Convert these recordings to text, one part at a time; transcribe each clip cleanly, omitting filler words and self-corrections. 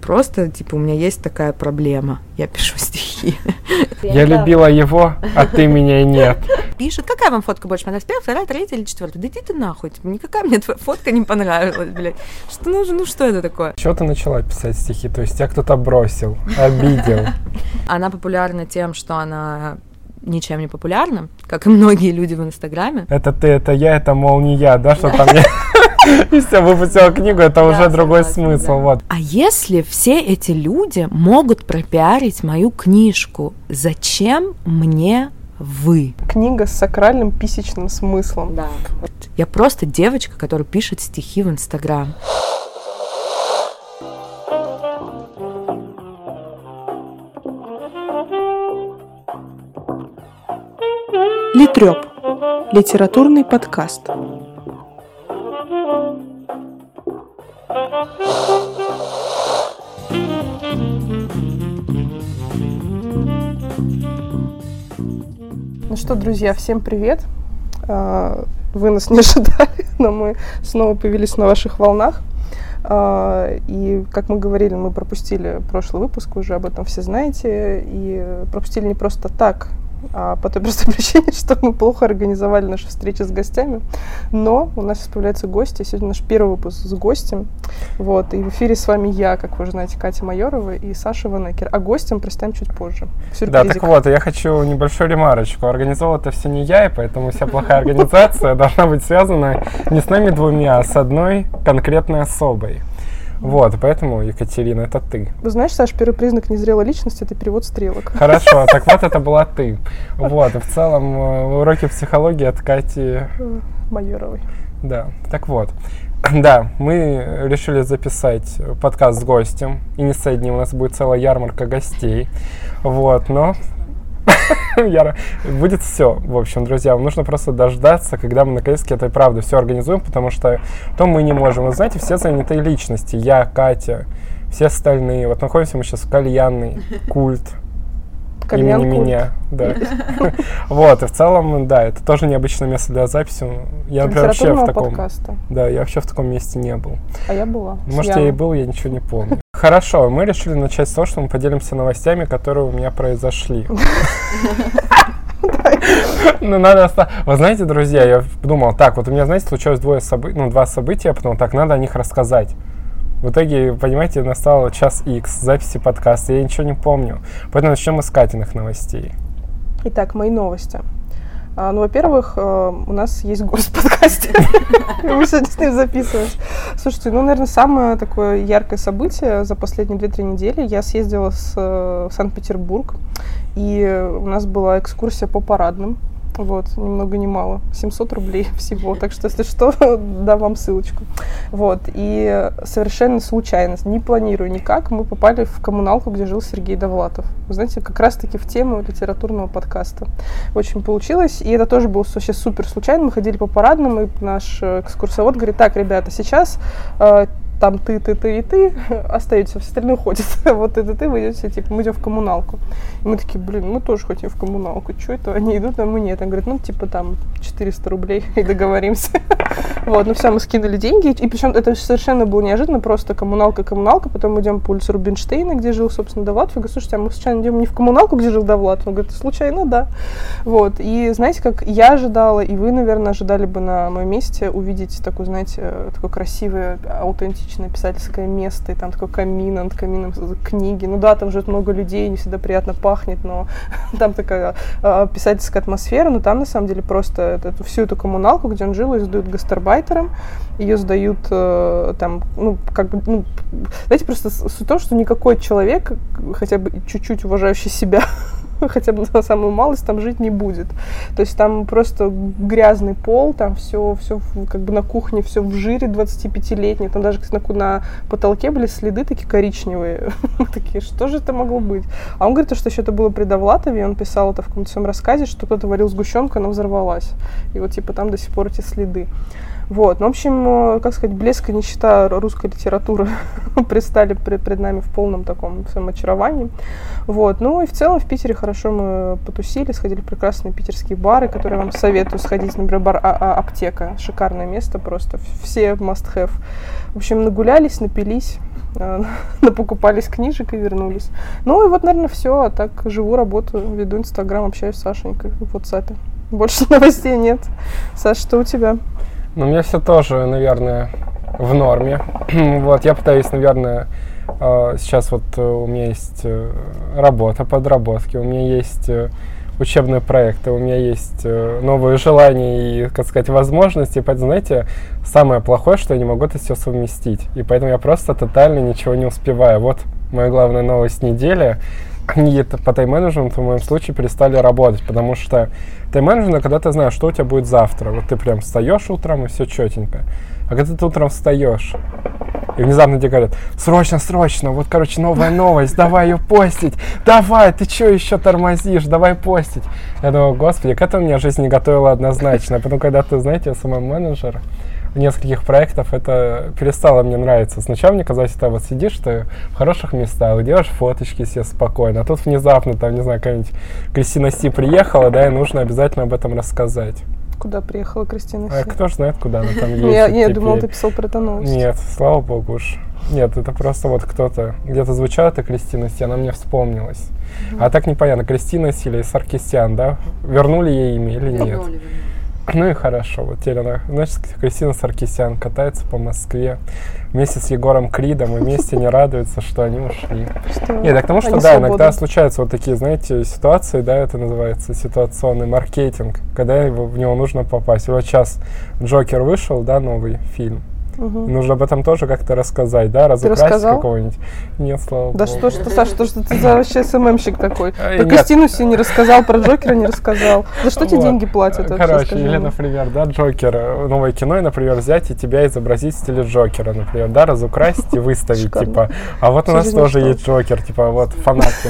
просто, типа, у меня есть такая проблема. Я пишу стихи. Я любила его, а ты меня нет. Пишет, какая вам фотка больше понравилась? Первая, вторая, третья или четвертая? Да иди ты нахуй, типа, никакая мне твоя фотка не понравилась, блядь. Что нужно, ну что это такое? Чего ты начала писать стихи? То есть тебя кто-то бросил, обидел? Она популярна тем, что она ничем не популярна, как и многие люди в Инстаграме. Это ты, это я, это, мол, не я, да, что там я... И все, выпустила книгу, это уже другой смысл, вот. А если все эти люди могут пропиарить мою книжку, зачем мне вы? Книга с сакральным писечным смыслом. Да. Я просто девочка, которая пишет стихи в Инстаграм. Литрёп. Литературный подкаст. Ну что, друзья, всем привет. Вы нас не ожидали, но мы снова появились на ваших волнах. И, как мы говорили, мы пропустили прошлый выпуск, уже об этом все знаете. И пропустили не просто так, а по той простой причине, что мы плохо организовали наши встречи с гостями. Но у нас сейчас появляются гости. Сегодня наш первый выпуск с гостем. Вот. И в эфире с вами я, как вы уже знаете, Катя Майорова и Саша Ванекер. А гостем представим чуть позже. Сюрпризик. Да, так вот, я хочу небольшую ремарочку. Организовал это все не я, и поэтому вся плохая организация должна быть связана не с нами двумя, а с одной конкретной особой. Вот, поэтому, Екатерина, это ты. Вы знаешь, Саш, первый признак незрелой личности — это перевод стрелок. Хорошо, так вот это была ты. Вот, и в целом уроки психологии от Кати Майоровой. Да, так вот. Да, мы решили записать подкаст с гостем. И не с одним, у нас будет целая ярмарка гостей. Вот, но... Будет все. В общем, друзья, вам нужно просто дождаться, когда мы наконец-таки это и правда все организуем, потому что то мы не можем. Вы знаете, все занятые личности. Я, Катя, все остальные. Вот находимся мы сейчас в кальянный культ. Имени меня. Да. Вот, и в целом, да, это тоже необычное место для записи. Я, например, вообще в таком... подкаста. Да, я вообще в таком месте не был. А я была. Может, я и был, я ничего не помню. Хорошо, мы решили начать с того, что мы поделимся новостями, которые у меня произошли. Ну, надо... Вы знаете, друзья, я подумал, так, вот у меня, знаете, случилось два события, я подумал, так, надо о них рассказать. В итоге, понимаете, настал час X записи подкаста, я ничего не помню. Поэтому начнем мы с Катиных новостей. Итак, мои новости. Ну, во-первых, у нас есть гость в подкасте. Мы сегодня с ним записываемся. Слушайте, наверное, самое такое яркое событие за последние 2-3 недели. Я съездила в Санкт-Петербург, и у нас была экскурсия по парадным. Вот, ни много ни мало. 700 рублей всего. Так что, если что, дам вам ссылочку. Вот. И совершенно случайно, не планирую никак, мы попали в коммуналку, где жил Сергей Довлатов. Вы знаете, как раз-таки в тему литературного подкаста. Очень получилось. И это тоже было вообще супер случайно. Мы ходили по парадным, и наш экскурсовод говорит: так, ребята, сейчас... там ты и ты остаетесь, все остальные уходят. Вот ты, вы идете, типа, мы идем в коммуналку. И мы такие, мы тоже хотим в коммуналку. Что это? Они идут, а мы нет. Он говорит, типа, там, 400 рублей, и договоримся. Вот, все, мы скинули деньги. И причем это совершенно было неожиданно, просто коммуналка. Потом мы идем по улице Рубинштейна, где жил, собственно, Довлатов. Я говорю, слушайте, а мы случайно идем не в коммуналку, где жил Довлатов? Он говорит, случайно, да. Вот, и знаете, как я ожидала, и вы, наверное, ожидали бы на моем месте увидеть такое, знаете, такое красивое, аутентичное писательское место, и там такой камин, над камином книги. Ну да, там живет много людей, не всегда приятно пахнет, но там такая писательская атмосфера, но там на самом деле просто всю эту коммуналку, где он жил, ее сдают гастарбайтерам, ее сдают там, знаете, просто суть в том, что никакой человек, хотя бы чуть-чуть уважающий себя, хотя бы на самую малость, там жить не будет. То есть там просто грязный пол, там все как бы на кухне все в жире 25-летней, там даже на потолке были следы такие коричневые. Такие, что же это могло быть? А он говорит, что еще это было при Довлатове, и он писал это в каком-то своем рассказе, что кто-то варил сгущенку, она взорвалась. И вот типа там до сих пор эти следы. Вот, ну, в общем, как сказать, блеск и нищета русской литературы предстали пред нами в полном таком своем очаровании. Вот, ну и в целом в Питере хорошо мы потусили, сходили в прекрасные питерские бары, которые я вам советую сходить, например, бар Аптека, шикарное место просто, все must have. В общем, нагулялись, напились, напокупались книжек и вернулись. Ну и вот, наверное, все. А так живу, работаю, веду Инстаграм, общаюсь с Сашенькой в WhatsApp. Больше новостей нет. Саш, что у тебя? Ну, у меня все тоже, наверное, в норме. Вот, я пытаюсь, наверное, сейчас вот у меня есть работа, подработки, у меня есть учебные проекты, у меня есть новые желания и, как сказать, возможности. Поэтому, знаете, самое плохое, что я не могу это все совместить. И поэтому я просто тотально ничего не успеваю. Вот моя главная новость недели. Они по тайм-менеджменту в моем случае перестали работать, потому что тайм-менеджмент, когда ты знаешь, что у тебя будет завтра. Вот ты прям встаешь утром, и все четенько. А когда ты утром встаешь, и внезапно тебе говорят: срочно, вот, короче, новая новость, давай ее постить, давай, ты что еще тормозишь, давай постить. Я думаю, господи, к этому меня жизнь не готовила однозначно. А потом, когда ты, знаете, я сама менеджер нескольких проектов, это перестало мне нравиться. Сначала мне казалось, что вот сидишь ты в хороших местах, делаешь фоточки себе спокойно, а тут внезапно, там, не знаю, какая-нибудь Кристина Си приехала, да, и нужно обязательно об этом рассказать. Куда приехала Кристина Си? А кто ж знает, куда она там ездит. Я думала, ты писал про эту новость. Нет, слава богу уж. Нет, это просто вот кто-то, где-то звучала эта Кристина Си, она мне вспомнилась. А так непонятно, Кристина Си или Саркисян, да? Вернули ей имя или нет? Ну и хорошо, вот теперь она, значит, Кристина Саркисян катается по Москве вместе с Егором Кридом, и вместе не радуются, что они ушли. Нет, так к тому, что, да, иногда случаются вот такие, знаете, ситуации, да, это называется ситуационный маркетинг, когда в него нужно попасть. Вот сейчас Джокер вышел, да, новый фильм. Нужно об этом тоже как-то рассказать, да, разукрасить какого-нибудь. Нет, слава богу. Да что, Саша, что ты за вообще СММщик такой? Про Кристину Си не рассказал, про Джокера не рассказал. За что тебе деньги платят? Короче, или, например, да, Джокер, новое кино, и, например, взять и тебя изобразить в стиле Джокера, например, да, разукрасить и выставить, типа. А вот у нас тоже есть Джокер, типа, вот, фанатки.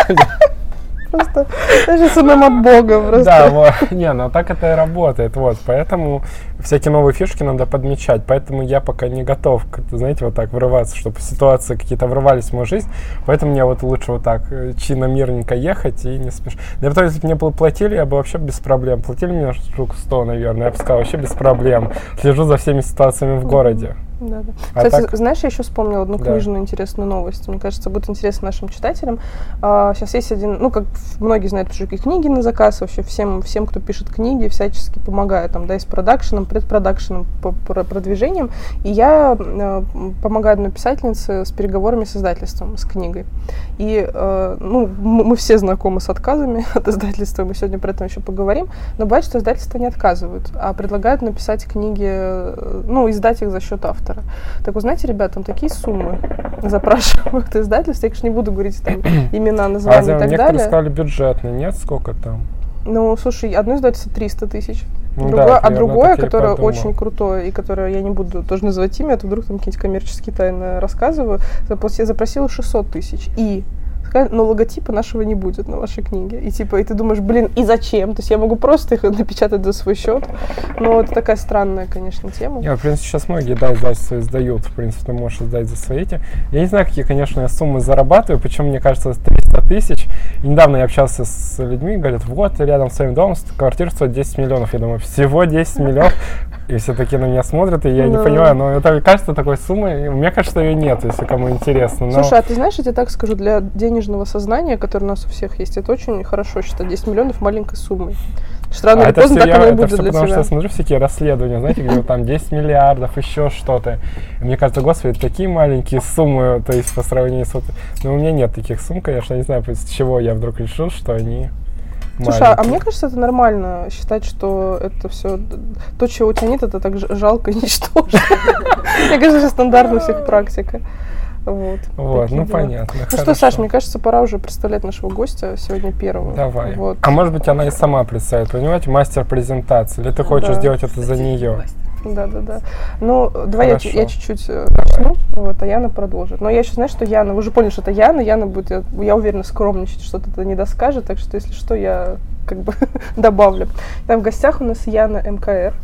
Просто даже СММ от Бога просто. Да, вот. Не, ну так это и работает, вот. Поэтому всякие новые фишки надо подмечать. Поэтому я пока не готов, знаете, вот так врываться, чтобы ситуации какие-то врывались в мою жизнь. Поэтому мне вот лучше вот так чинно-мирненько ехать и не спешить. Да, потому что если бы мне платили, я бы вообще без проблем. Платили мне штук 100, наверное, я бы сказал, вообще без проблем. Слежу за всеми ситуациями в городе. Да. Кстати, знаешь, я еще вспомнила одну книжную интересную новость. Мне кажется, будет интересно нашим читателям. Сейчас есть один, ну, как многие знают, пишу книги на заказ, вообще всем, кто пишет книги, всячески помогаю, там, да, и с продакшеном, предпродакшеном, продвижением. И я помогаю одной писательнице с переговорами с издательством, с книгой. И, ну, мы все знакомы с отказами от издательства, мы сегодня про это еще поговорим, но бывает, что издательства не отказывают, а предлагают написать книги, ну, издать их за счет автора. Так вы знаете, ребят, там такие суммы запрашивают издательства. Я, конечно, не буду говорить там имена, названия и так некоторые далее. Сказали бюджетный, нет? Сколько там? Ну, слушай, одно издательство 300 тысяч, ну, другое, которое очень крутое, и которое я не буду тоже называть имя, а то вдруг там какие-нибудь коммерческие тайны рассказываю, запросила 600 тысяч. И но логотипа нашего не будет на вашей книге. И типа, и ты думаешь, блин, и зачем? То есть я могу просто их напечатать за свой счет. Но это такая странная, конечно, тема. В принципе, сейчас многие, да, издательства издают. В принципе, ты можешь издать за свои эти. Я не знаю, какие, конечно, я суммы зарабатываю, причем, мне кажется, 300 тысяч. И недавно я общался с людьми, говорят, вот, рядом с своим домом квартира стоит 10 миллионов. Я думаю, всего 10 миллионов. И все таки на меня смотрят, и я не понимаю, но это кажется такой суммой. Мне кажется, ее нет, если кому интересно. Но... Слушай, а ты знаешь, я тебе так скажу, для денежного сознания, которое у нас у всех есть, это очень хорошо считать 10 миллионов маленькой суммой. Рано или поздно так оно и будет для тебя. Потому что я смотрю всякие расследования, знаете, где вот там 10 миллиардов, еще что-то. И мне кажется, господи, такие маленькие суммы, то есть по сравнению с... Но у меня нет таких сумм, конечно, я не знаю, с чего я вдруг решил, что они... Слушай, а мне кажется, это нормально считать, что это все то, чего у тебя нет, это так жалко и ничтожно. Мне кажется, это стандартная у всех практика. Вот, ну понятно. Ну что, Саш, мне кажется, пора уже представлять нашего гостя сегодня первого. Давай. А может быть, она и сама представит, понимаете, мастер презентации, или ты хочешь сделать это за нее? Да. Ну, давай я чуть-чуть начну, вот, а Яна продолжит. Но я еще знаю, что Яна, вы уже поняли, что это Яна будет, я уверена, скромничать, что-то не доскажет, так что, если что, я как бы добавлю. Там в гостях у нас Яна МКР.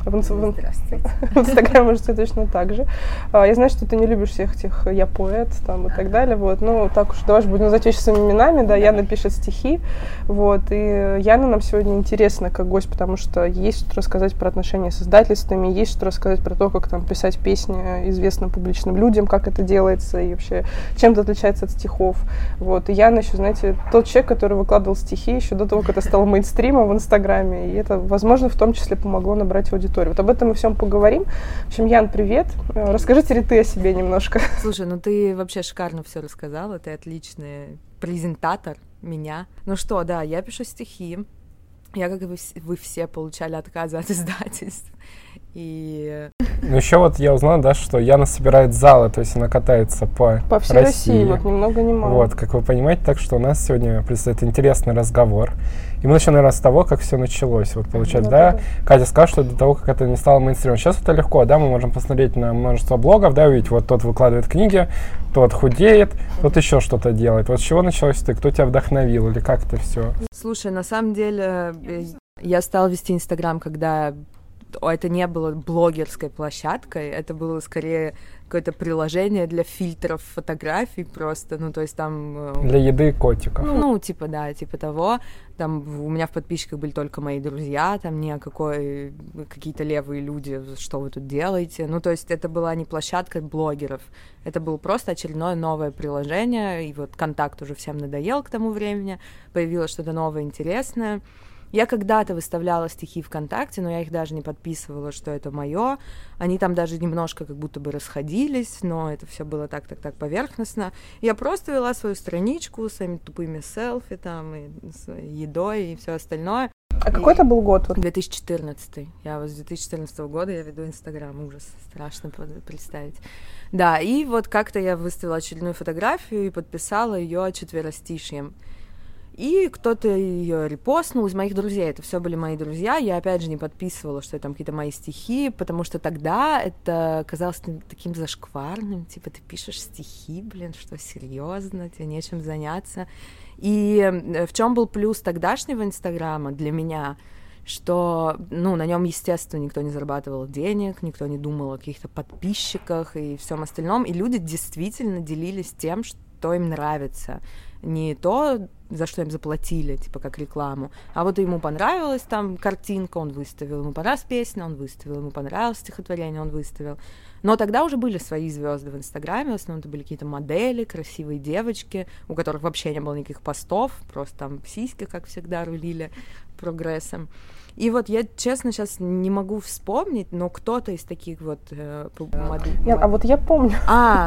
Здравствуйте. В Инстаграме можете точно так же. Я знаю, что ты не любишь всех этих «я поэт» там и так далее, вот. Ну, так уж, давай будем называть вещи своими именами, да, Яна пишет стихи, вот. И Яна нам сегодня интересна как гость, потому что есть что рассказать про отношения с издательствами, есть что рассказать про то, как там писать песни известным публичным людям, как это делается и вообще чем это отличается от стихов. Вот. И Яна еще, знаете, тот человек, который выкладывал стихи еще до того, как это стало мейнстримом в Инстаграме, и это, возможно, в том числе помогло набрать аудиторию. Вот об этом мы всем поговорим. В общем, Ян, привет. Расскажите ли ты о себе немножко? Слушай, ну ты вообще шикарно все рассказала, ты отличный презентатор меня. Ну что, да, я пишу стихи. Я, как и вы все, получали отказы от издательств. И... Ну еще вот я узнал, да, что Яна собирает залы, то есть она катается по всей России, вот ни много ни мало. Вот, как вы понимаете, так что у нас сегодня предстоит интересный разговор. И мы начнем, наверное, с того, как все началось. Вот получается, да? Катя сказала, что до того, как это не стало мейнстримом. Сейчас это легко, да, мы можем посмотреть на множество блогов, да, увидеть, вот тот выкладывает книги, тот худеет, тот еще что-то делает. Вот с чего началось ты? Кто тебя вдохновил или как это все? Слушай, на самом деле я стала вести Инстаграм, когда это не было блогерской площадкой, это было скорее какое-то приложение для фильтров фотографий просто, ну, то есть там... Для еды котиков. Ну, типа, да, типа того. Там у меня в подписчиках были только мои друзья, там ни о какой какие-то левые люди, что вы тут делаете. Ну, то есть это была не площадка блогеров, это было просто очередное новое приложение, и вот контакт уже всем надоел к тому времени, появилось что-то новое, интересное. Я когда-то выставляла стихи ВКонтакте, но я их даже не подписывала, что это мое. Они там даже немножко как будто бы расходились, но это все было так поверхностно. Я просто вела свою страничку с своими тупыми селфи там, и с едой, и все остальное. А какой это был год? 2014. Я вот с 2014 года я веду Инстаграм. Ужас, страшно представить. Да, и вот как-то я выставила очередную фотографию и подписала ее четверостишьем. И кто-то ее репостнул из моих друзей. Это все были мои друзья. Я, опять же, не подписывала, что это там какие-то мои стихи, потому что тогда это казалось таким зашкварным. Типа, ты пишешь стихи, блин, что, серьезно? Тебе нечем заняться. И в чем был плюс тогдашнего Инстаграма для меня? Что, ну, на нем, естественно, никто не зарабатывал денег, никто не думал о каких-то подписчиках и всем остальном. И люди действительно делились тем, что им нравится. Не то, за что им заплатили, типа как рекламу, а вот ему понравилась там картинка, он выставил, ему понравилась песня, он выставил, ему понравилось стихотворение, он выставил. Но тогда уже были свои звезды в Инстаграме, в основном это были какие-то модели, красивые девочки, у которых вообще не было никаких постов, просто там сиськи, как всегда, рулили прогрессом. И вот я, честно, сейчас не могу вспомнить, но кто-то из таких вот моделей... А вот я помню.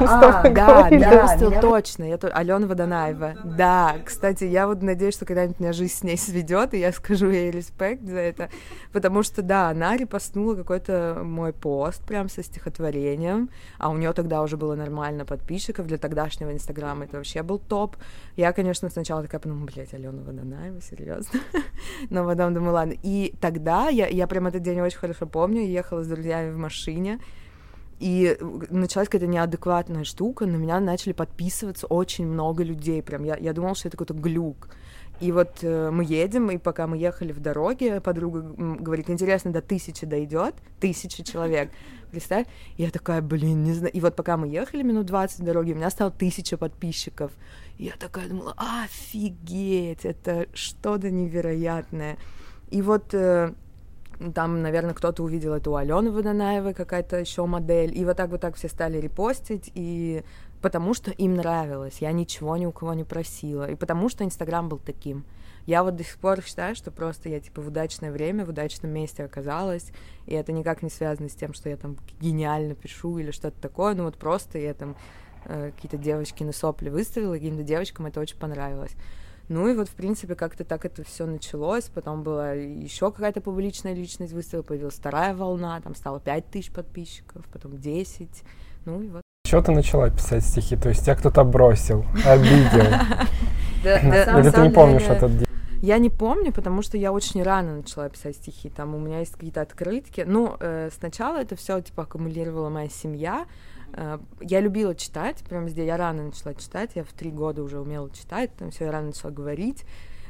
Да, точно. Алена Водонаева. Да, кстати, я вот надеюсь, что когда-нибудь меня жизнь с ней сведет, и я скажу ей респект за это, потому что, да, она репостнула какой-то мой пост прям со стихотворением, а у нее тогда уже было нормально подписчиков, для тогдашнего Инстаграма это вообще был топ. Я, конечно, сначала такая подумала, блядь, Алена Водонаева, серьезно? Но потом думаю, ладно. И тогда я прям этот день очень хорошо помню, ехала с друзьями в машине, и началась какая-то неадекватная штука, на меня начали подписываться очень много людей, прям я думала, что это какой-то глюк. И вот мы едем, и пока мы ехали в дороге, подруга говорит, интересно, до 1000 дойдет, 1000 человек, представь. И я такая, блин, не знаю. И вот пока мы ехали минут 20 в дороге, у меня стало 1000 подписчиков. И я такая думала, офигеть, это что-то невероятное. И вот там, наверное, кто-то увидел это у Алены Водонаевой, какая-то еще модель, и вот так все стали репостить, и потому что им нравилось, я ничего ни у кого не просила, и потому что Инстаграм был таким. Я вот до сих пор считаю, что просто я типа в удачное время, в удачном месте оказалась, и это никак не связано с тем, что я там гениально пишу или что-то такое, ну вот просто я там какие-то девочки на сопли выставила, и каким-то девочкам это очень понравилось. Ну и вот, в принципе, как-то так это все началось, потом была еще какая-то публичная личность выставила, появилась вторая волна, там стало 5000 подписчиков, потом 10, ну и вот. Чего ты начала писать стихи? То есть тебя кто-то бросил, обидел? Или ты не помнишь этот день? Я не помню, потому что я очень рано начала писать стихи, там у меня есть какие-то открытки. Ну, сначала это все типа аккумулировала моя семья. Я любила читать, прям здесь я рано начала читать, я в 3 года уже умела читать, там все, я рано начала говорить.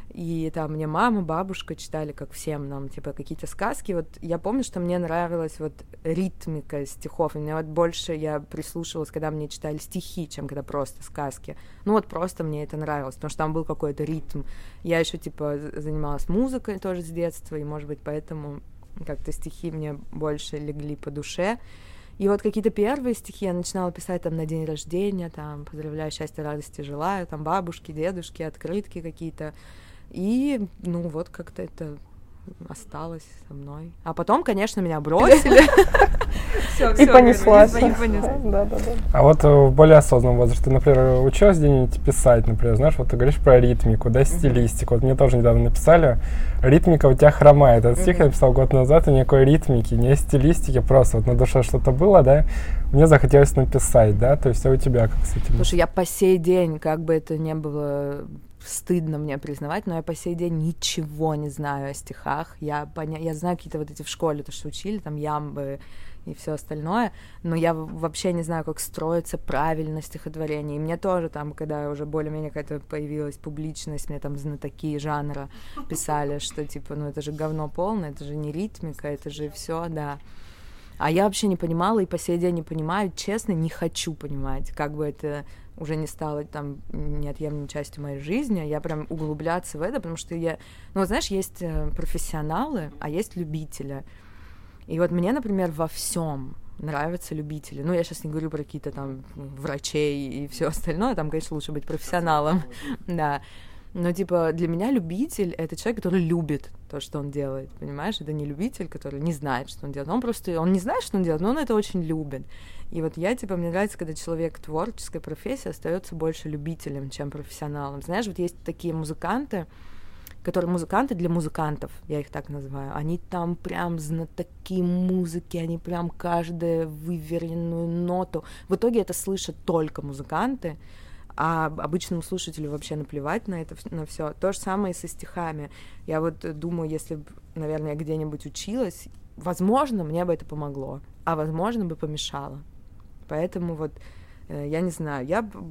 И там мне мама, бабушка читали, как всем нам, типа, какие-то сказки. Вот я помню, что мне нравилась вот ритмика стихов. И мне вот больше я прислушивалась, когда мне читали стихи, чем когда просто сказки. Ну вот просто мне это нравилось, потому что там был какой-то ритм. Я еще, типа, занималась музыкой тоже с детства, и, может быть, поэтому как-то стихи мне больше легли по душе. И вот какие-то первые стихи я начинала писать там на день рождения, там, поздравляю, счастья, радости желаю, там, бабушки, дедушки, открытки какие-то. И, ну, вот как-то это осталось со мной. А потом, конечно, меня бросили. И понеслась. Да. А вот в более осознанном возрасте, ты, например, училась где-нибудь писать, например, знаешь, вот ты говоришь про ритмику, да, стилистику. Вот мне тоже недавно написали, ритмика у тебя хромает. Этот стих я написал год назад, и никакой ритмики, не стилистики, просто вот на душе что-то было, да, мне захотелось написать, да, то есть а у тебя как с этим? Слушай, я по сей день, как бы это ни было стыдно мне признавать, но я по сей день ничего не знаю о стихах. Я знаю какие-то вот эти в школе, то, что учили, там ямбы и все остальное, но я вообще не знаю, как строится правильно стихотворение. И мне тоже там, когда уже более-менее какая-то появилась публичность, мне там знатоки жанра писали, что типа, ну это же говно полное, это же не ритмика, это же все, да. А я вообще не понимала и по сей день не понимаю, честно, не хочу понимать, как бы это уже не стало там неотъемлемой частью моей жизни, я прям углубляться в это, потому что я... Ну, вот знаешь, есть профессионалы, а есть любители. И вот мне, например, во всем нравятся любители. Ну, я сейчас не говорю про какие-то там врачей и все остальное, там, конечно, лучше быть профессионалом, да. Но, типа, для меня любитель — это человек, который любит то, что он делает, понимаешь? Это не любитель, который не знает, что он делает. Он не знает, что он делает, но он это очень любит. И вот я, типа, мне нравится, когда человек творческой профессии остается больше любителем, чем профессионалом. Знаешь, вот есть такие музыканты, которые музыканты для музыкантов, я их так называю. Они там прям знатоки музыки, они прям каждую выверенную ноту. В итоге это слышат только музыканты, а обычному слушателю вообще наплевать на это, на все. То же самое и со стихами. Я вот думаю, если бы, наверное, я где-нибудь училась, возможно, мне бы это помогло, а возможно, бы помешало. Поэтому вот, я не знаю,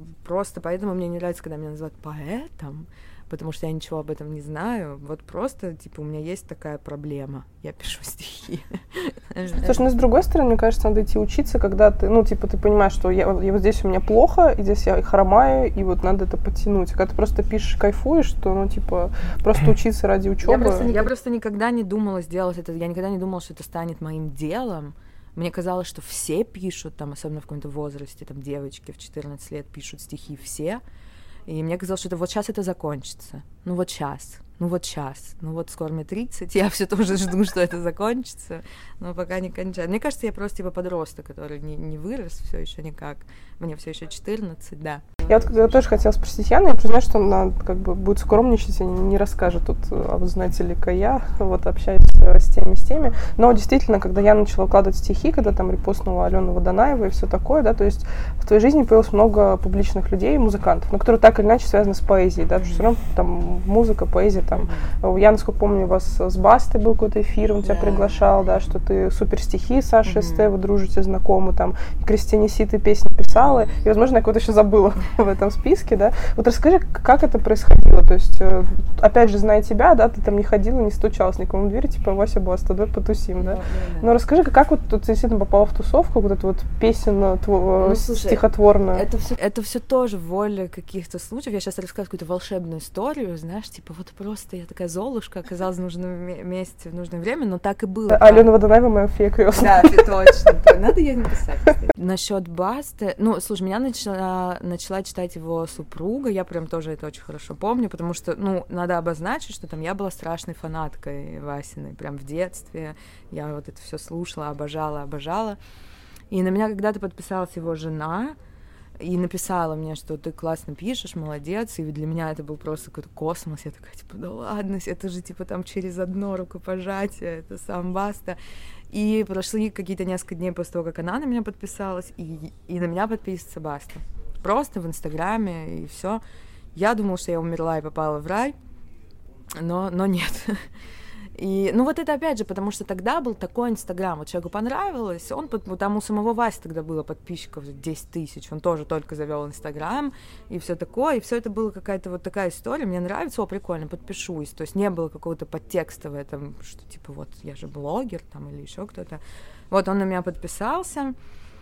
поэтому мне не нравится, когда меня называют поэтом, потому что я ничего об этом не знаю. Вот просто, типа, у меня есть такая проблема. Я пишу стихи. Слушай, ну, с другой стороны, мне кажется, надо идти учиться, когда ты, ну, типа, ты понимаешь, что я вот здесь у меня плохо, и здесь я хромаю, и вот надо это подтянуть. Когда ты просто пишешь, кайфуешь, то, ну, типа, просто учиться ради учебы. Я просто никогда не думала сделать это, я никогда не думала, что это станет моим делом. Мне казалось, что все пишут, там, особенно в каком-то возрасте, там, девочки в 14 лет пишут стихи все. И мне казалось, что вот сейчас это закончится. Ну вот сейчас. Ну вот скоро мне 30, я все тоже жду, что это закончится, но пока не кончается. Мне кажется, я просто типа подросток, который не вырос все еще никак. Мне все еще 14, да. Я вот тоже хотела спросить Яну, я признаю, что она как бы будет скромничать и не расскажет тут, а вы знаете ли-ка я, вот общаюсь с теми. Но действительно, когда я начала выкладывать стихи, когда там репостнула Алену Водонаеву и все такое, да, то есть в твоей жизни появилось много публичных людей, музыкантов, но которые так или иначе связаны с поэзией, да, потому что все равно там музыка, поэзия, там, я, насколько помню, у вас с Бастой был какой-то эфир, он тебя приглашал, да, что ты супер стихи Саши СТ, вы дружите, знакомы, там, и Кристине Си ты песни писала, и, возможно, я кого-то еще забыла в этом списке, да. Вот расскажи, как это происходило, то есть, опять же, зная тебя, да, ты там не ходила, не стучалась никому в дверь, типа, Вася Баста, давай потусим, да. Но расскажи, как вот ты действительно попала в тусовку, вот эту вот песню стихотворную. Это все тоже воля каких-то случаев. Я сейчас рассказываю какую-то волшебную историю, знаешь, типа, вот просто я такая Золушка оказалась в нужном месте в нужное время, но так и было. Алена Водонаева моя фея крестная. Да, точно. Надо ей написать. Насчет Басты, ну, слушай, меня начала читать его супруга, я прям тоже это очень хорошо помню, потому что, ну, надо обозначить, что там я была страшной фанаткой Васиной, прям в детстве, я вот это все слушала, обожала. И на меня когда-то подписалась его жена, и написала мне, что ты классно пишешь, молодец, и для меня это был просто какой-то космос, я такая, типа, да ладно, это же, типа, там через одно рукопожатие, это сам Баста. И прошли какие-то несколько дней после того, как она на меня подписалась, и на меня подписывается Баста. Просто в Инстаграме, и все. Я думала, что я умерла и попала в рай, но нет. И, ну, вот это опять же, потому что тогда был такой Инстаграм, вот человеку понравилось, там у самого Васи тогда было подписчиков 10 тысяч, он тоже только завел Инстаграм, и все такое, и все это была какая-то вот такая история, мне нравится, прикольно, подпишусь, то есть не было какого-то подтекста в этом, что типа вот я же блогер там или еще кто-то. Вот он на меня подписался,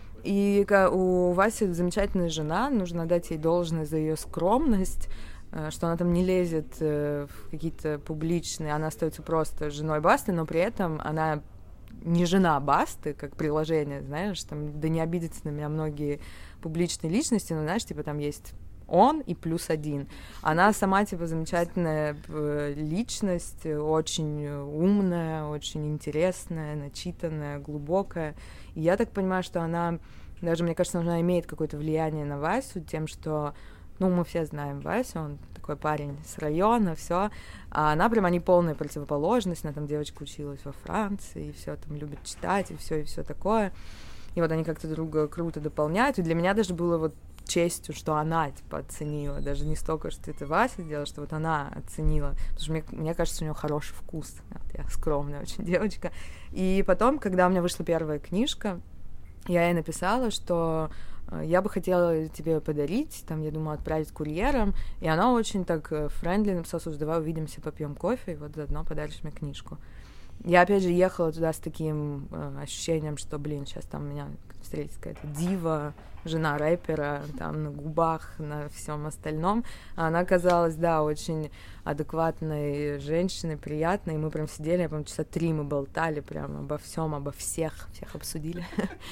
и у Васи замечательная жена, нужно дать ей должное за ее скромность, что она там не лезет в какие-то публичные, она остается просто женой Басты, но при этом она не жена Басты, как приложение, знаешь, там, да не обидятся на меня многие публичные личности, но, знаешь, типа там есть он и +1. Она сама, типа, замечательная личность, очень умная, очень интересная, начитанная, глубокая. И я так понимаю, что она, даже, мне кажется, она имеет какое-то влияние на Васю тем, что ну, мы все знаем Васю, он такой парень с района, все. А она прям, они полная противоположность. Она там девочка училась во Франции, и все там любит читать, и все такое. И вот они как-то друга круто дополняют. И для меня даже было вот честью, что она, типа, оценила. Даже не столько, что это Вася сделала, что вот она оценила. Потому что мне кажется, у нее хороший вкус. Вот, я скромная очень девочка. И потом, когда у меня вышла первая книжка, я ей написала, что я бы хотела тебе подарить, там, я думала, отправить курьером, и она очень так френдли написала, слушай, давай увидимся, попьем кофе, и вот заодно подаришь мне книжку. Я, опять же, ехала туда с таким ощущением, что, блин, сейчас там меня встретит какая-то дива, жена рэпера, там, на губах, на всем остальном. А она оказалась, да, очень адекватной женщиной, приятной, и мы прям сидели, я помню, часа 3 мы болтали прям обо всем, обо всех обсудили.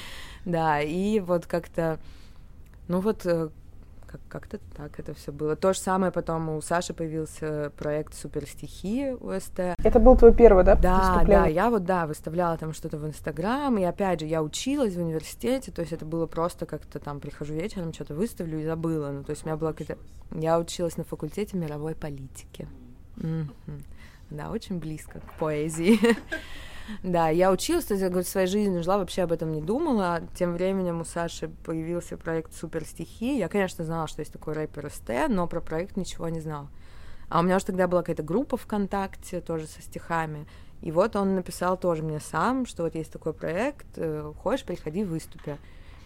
Да, и вот как-то, ну вот, как-то так это все было. То же самое потом у Саши появился проект «Суперстихи» УСТ. Это был твой первый, да, Да, я вот, да, выставляла там что-то в Инстаграм, и опять же, я училась в университете, то есть это было просто как-то там, прихожу вечером, что-то выставлю и забыла. Ну, то есть у меня была какая-то... Я училась на факультете мировой политики. Да, очень близко к поэзии. Да, я училась, то есть я, говорю, в своей жизни жила, вообще об этом не думала. Тем временем у Саши появился проект «Суперстихи». Я, конечно, знала, что есть такой рэпер СТ, но про проект ничего не знала. А у меня уже тогда была какая-то группа ВКонтакте, тоже со стихами. И вот он написал тоже мне сам, что вот есть такой проект, хочешь, приходи, выступи.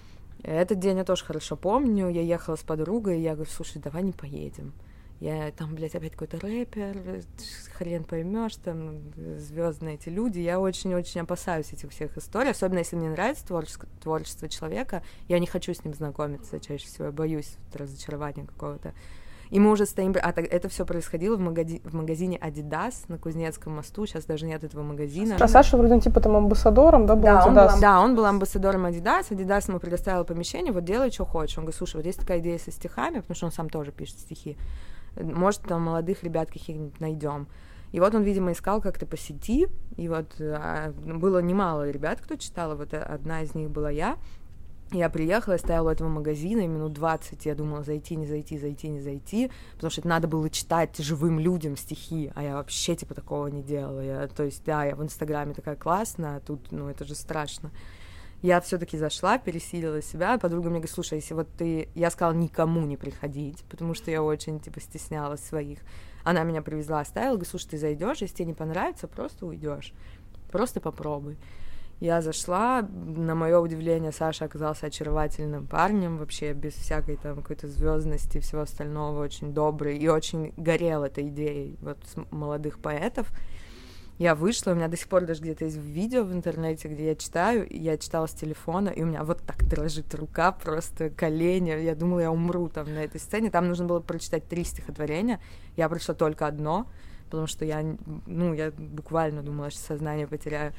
Этот день я тоже хорошо помню. Я ехала с подругой, и я говорю, слушай, давай не поедем. Я там, блядь, опять какой-то рэпер, хрен поймешь, там звездные эти люди. Я очень-очень опасаюсь этих всех историй, особенно если мне нравится творчество человека, я не хочу с ним знакомиться чаще всего, я боюсь разочарования какого-то. И мы уже стоим... это все происходило в магазине Adidas на Кузнецком мосту, сейчас даже нет этого магазина. А Саша вроде типа там амбассадором, да, был Adidas? Он был амбассадором Adidas. Adidas ему предоставил помещение, вот делай, что хочешь. Он говорит, слушай, вот есть такая идея со стихами, потому что он сам тоже пишет стихи. Может, там молодых ребят каких-нибудь найдем. И вот он, видимо, искал как-то по сети, и вот было немало ребят, кто читал, вот одна из них была я. Я приехала, я стояла у этого магазина, и минут 20 я думала, зайти, не зайти, потому что это надо было читать живым людям стихи, а я вообще, типа, такого не делала. То есть, да, я в Инстаграме такая классная, а тут, ну, это же страшно. Я все-таки зашла, пересилила себя. Подруга мне говорит, слушай, если вот ты... Я сказала никому не приходить, потому что я очень, типа, стеснялась своих. Она меня привезла, оставила, говорит, слушай, ты зайдешь, если тебе не понравится, просто уйдешь. Просто попробуй. Я зашла, на мое удивление, Саша оказался очаровательным парнем, вообще без всякой там какой-то звездности и всего остального, очень добрый и очень горел этой идеей вот молодых поэтов. Я вышла, у меня до сих пор даже где-то есть видео в интернете, где я читаю, я читала с телефона, и у меня вот так дрожит рука, просто колени, я думала, я умру там на этой сцене, там нужно было прочитать 3 стихотворения, я прочла только одно, потому что я буквально думала, что сознание потеряю.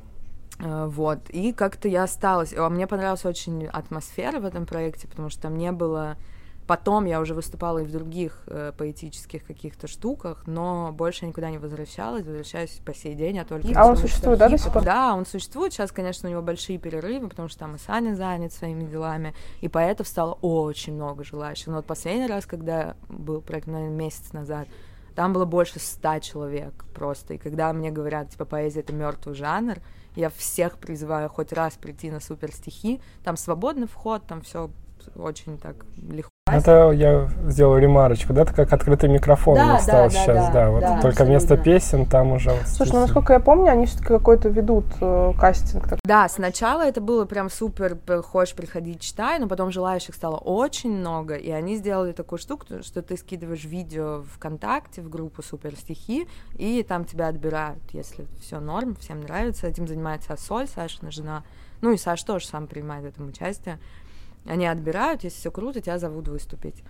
Вот, и как-то я осталась. Мне понравилась очень атмосфера в этом проекте, потому что там не было... Потом я уже выступала и в других поэтических каких-то штуках, но больше я никуда не возвращаюсь по сей день, только... А он существует, да, до сих пор? Да, он существует, сейчас, конечно, у него большие перерывы, потому что там и Саня занят своими делами, и поэтов стало очень много желающих. Но вот последний раз, когда был проект, наверное, месяц назад, там было больше 100 человек просто, и когда мне говорят, типа, поэзия — это мертвый жанр, я всех призываю хоть раз прийти на Суперстихи, там свободный вход, там все очень так легко. Это я сделаю ремарочку, да, это как открытый микрофон стал сейчас, вот только абсолютно. Вместо песен там уже... Слушай, ну насколько я помню, они все-таки какой-то ведут кастинг. Так. Да, сначала это было прям супер, хочешь приходить, читай, но потом желающих стало очень много, и они сделали такую штуку, что ты скидываешь видео ВКонтакте в группу Супер Стихи, и там тебя отбирают, если все норм, всем нравится. Этим занимается Ассоль, Сашина жена, ну и Саша тоже сам принимает в этом участие. Они отбирают, если все круто, тебя зовут выступить.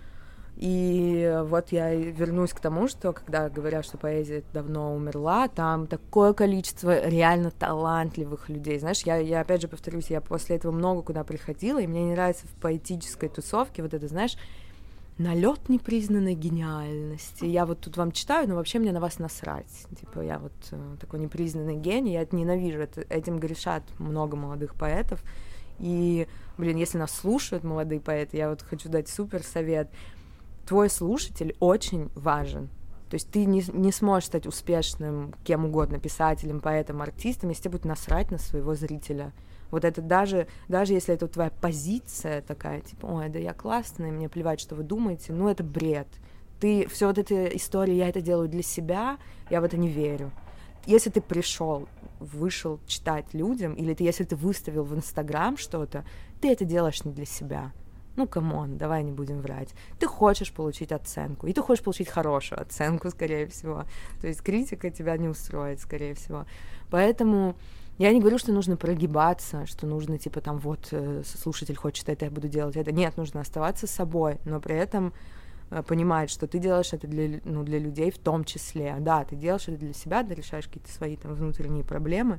И вот я вернусь к тому, что когда говорят, что поэзия давно умерла, там такое количество реально талантливых людей. Знаешь, я опять же повторюсь, я после этого много куда приходила, и мне не нравится в поэтической тусовке вот это, знаешь, налет непризнанной гениальности. Я вот тут вам читаю, но вообще мне на вас насрать. Типа я вот такой непризнанный гений, я это ненавижу, этим грешат много молодых поэтов. И, если нас слушают молодые поэты, я вот хочу дать супер совет. Твой слушатель очень важен. То есть ты не сможешь стать успешным кем угодно, писателем, поэтом, артистом, если тебе будет насрать на своего зрителя. Вот это даже если это твоя позиция такая, типа, ой, да я классная, мне плевать, что вы думаете, ну это бред. Ты, все вот эта история, я это делаю для себя, я в это не верю. Если ты вышел читать людям, или если ты выставил в Инстаграм что-то, ты это делаешь не для себя. Ну, камон, давай не будем врать. Ты хочешь получить оценку, и ты хочешь получить хорошую оценку, скорее всего. То есть критика тебя не устроит, скорее всего. Поэтому я не говорю, что нужно прогибаться, что нужно, типа, там, вот, слушатель хочет это, я буду делать это. Нет, нужно оставаться собой, но при этом понимать, что ты делаешь это для людей в том числе. Да, ты делаешь это для себя, ты решаешь какие-то свои там внутренние проблемы,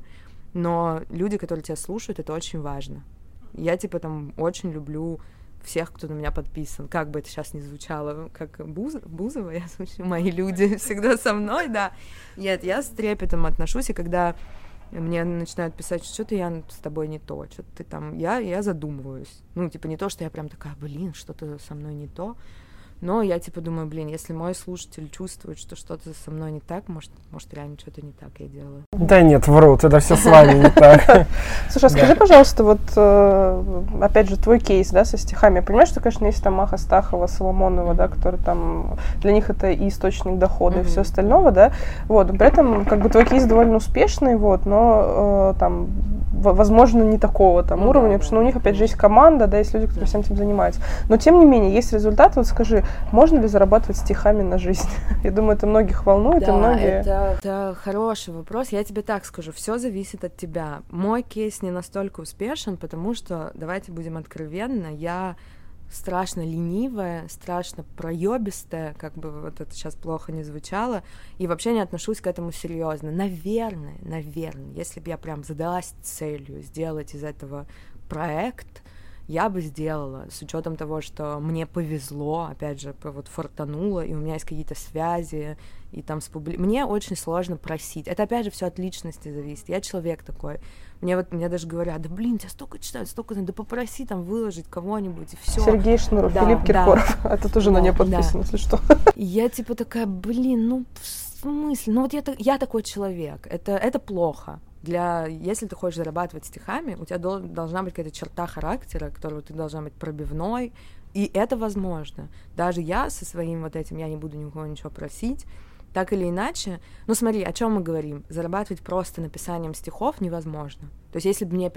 но люди, которые тебя слушают, это очень важно. Я, типа, там, очень люблю всех, кто на меня подписан. Как бы это сейчас ни звучало, как Бузова, я звучу, мои люди всегда со мной, да. Нет, я с трепетом отношусь, и когда мне начинают писать, что-то я с тобой не то, что-то ты там... Я задумываюсь. Ну, типа, не то, что я прям такая, что-то со мной не то, но я, типа, думаю, если мой слушатель чувствует, что что-то со мной не так, может реально что-то не так я делаю. Да нет, врут, это все с вами не так. Слушай, скажи, пожалуйста, вот, опять же, твой кейс, да, со стихами. Я понимаю, что, конечно, есть там Маха Стахова, Соломонова, да, которые там, для них это и источник дохода, и все остального, да, вот, при этом, как бы, твой кейс довольно успешный, вот, но там, возможно, не такого там уровня, потому что у них, опять же, есть команда, да, есть люди, которые всем этим занимаются. Но, тем не менее, есть результат. Вот скажи, можно ли зарабатывать стихами на жизнь? Я думаю, это многих волнует, и многие... Это хороший вопрос. Я тебе так скажу, все зависит от тебя. Мой кейс не настолько успешен, потому что, давайте будем откровенны, я страшно ленивая, страшно проебистая, как бы вот это сейчас плохо не звучало, и вообще не отношусь к этому серьезно. Наверное, если бы я прям задалась целью сделать из этого проект, я бы сделала, с учетом того, что мне повезло, опять же, вот фортануло, и у меня есть какие-то связи, и там мне очень сложно просить. Это, опять же, все от личности зависит. Я человек такой. Мне даже говорят, да блин, тебя столько читают, да попроси там выложить кого-нибудь, и все. Сергей Шнуров, да, Филипп Киркоров. Да. Это тоже на нее подписано, если что. И я типа такая, блин, в смысле? Вот я такой человек. Это плохо. Если ты хочешь зарабатывать стихами, у тебя должна быть какая-то черта характера, которую ты должна быть пробивной, и это возможно. Даже я со своим вот этим, я не буду никого ничего просить, так или иначе, смотри, о чем мы говорим? Зарабатывать просто написанием стихов невозможно. То есть если бы мне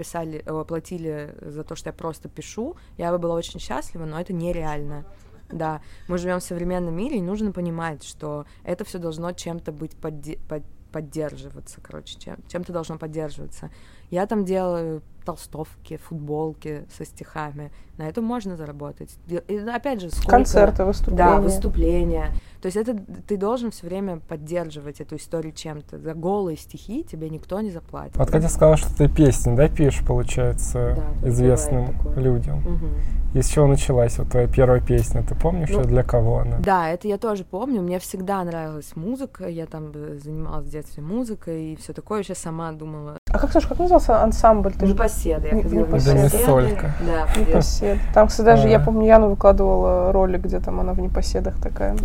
платили за то, что я просто пишу, я бы была очень счастлива, но это нереально. Да, мы живем в современном мире, и нужно понимать, что это все должно чем-то быть поддерживаться, чем-то должно поддерживаться. Я там делаю толстовки, футболки со стихами. На этом можно заработать. И, опять же, концерты, выступления. Да, выступления. То есть это ты должен все время поддерживать эту историю чем-то. За голые стихи тебе никто не заплатит. Вот Катя сказала, что ты песни, да, пишешь, получается, известным людям. Угу. И с чего началась вот твоя первая песня? Ты помнишь, для кого она? Да, это я тоже помню. Мне всегда нравилась музыка. Я там занималась в детстве музыкой и все такое. Я сейчас сама думала. А как назывался ансамбль? Непоседы. Я ходила в Непоседы. Да, Непоседы. Там, кстати, даже, я помню, Яна выкладывала ролик, где там она в Непоседах такая. Там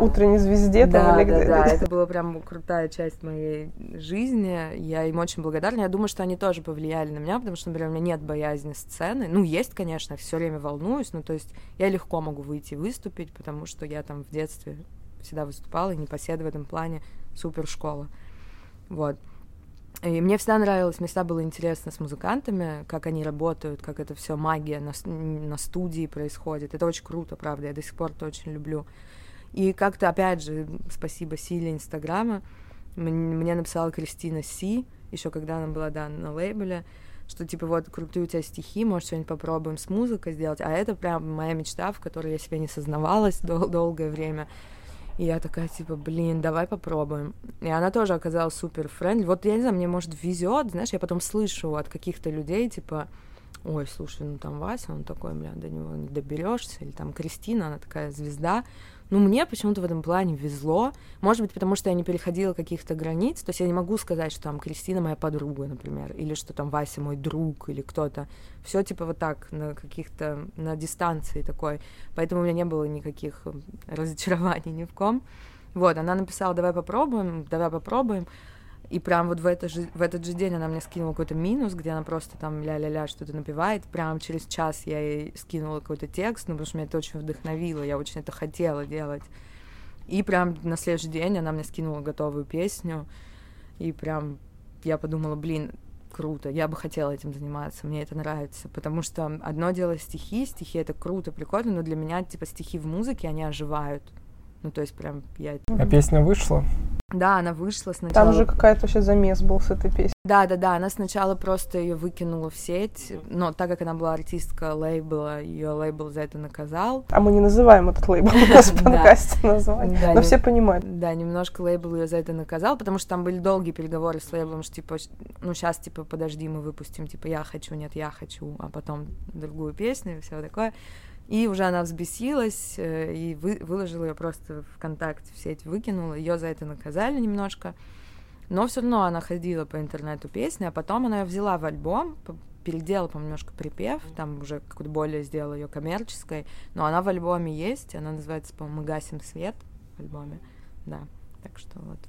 утренней звезде там, да, или где-то. Да, это была прям крутая часть моей жизни, я им очень благодарна. Я думаю, что они тоже повлияли на меня, потому что, например, у меня нет боязни сцены. Ну, есть, конечно, все время волнуюсь, ну, то есть я легко могу выйти и выступить, потому что я там в детстве всегда выступала, и Непоседа в этом плане супер школа. Вот. И мне всегда нравилось, мне всегда было интересно с музыкантами, как они работают, как это все магия на студии происходит. Это очень круто, правда, я до сих пор это очень люблю. И как-то, опять же, спасибо силе Инстаграма, мне написала Кристина Си, еще когда она была, да, на лейбле, что, типа, вот, крутые у тебя стихи, может, что-нибудь попробуем с музыкой сделать. А это прям моя мечта, в которой я себе не сознавалась долгое время. И я такая, типа, блин, давай попробуем. И она тоже оказалась супер френдли. Вот, я не знаю, мне, может, везет, знаешь, я потом слышу от каких-то людей, типа, ой, слушай, ну там Вася, он такой, бля, до него не доберешься, или там Кристина, она такая звезда. Ну, мне почему-то в этом плане везло. Может быть, потому что я не переходила каких-то границ. То есть я не могу сказать, что там Кристина моя подруга, например, или что там Вася мой друг, или кто-то. Все типа вот так, на каких-то, на дистанции такой. Поэтому у меня не было никаких разочарований ни в ком. Вот, она написала, давай попробуем. И прям вот в этот же день она мне скинула какой-то минус, где она просто там ля-ля-ля что-то напевает. Прям через час я ей скинула какой-то текст, ну, потому что меня это очень вдохновило, я очень это хотела делать. И прям на следующий день она мне скинула готовую песню, и прям я подумала, блин, круто, я бы хотела этим заниматься, мне это нравится, потому что одно дело стихи это круто, прикольно, но для меня, типа, стихи в музыке, они оживают. Ну, то есть прям я... А песня вышла? Да, она вышла сначала. Там же какая-то вообще замес был с этой песней. Да, она сначала просто ее выкинула в сеть, но так как она была артистка лейбла, ее лейбл за это наказал. А мы не называем этот лейбл у нас в подкасте название, но все понимают. Да, немножко лейбл ее за это наказал, потому что там были долгие переговоры с лейблом, что типа, ну сейчас типа подожди, мы выпустим типа я хочу, нет, я хочу, а потом другую песню и все такое. И уже она взбесилась и выложила ее просто ВКонтакте, в сеть выкинула. Ее за это наказали немножко. Но все равно она ходила по интернету песни, а потом она ее взяла в альбом, переделала, по-моему, немножко припев, там уже какую-то более сделала ее коммерческой. Но она в альбоме есть, она называется, по-моему, «Мы гасим свет» в альбоме. Да, так что вот.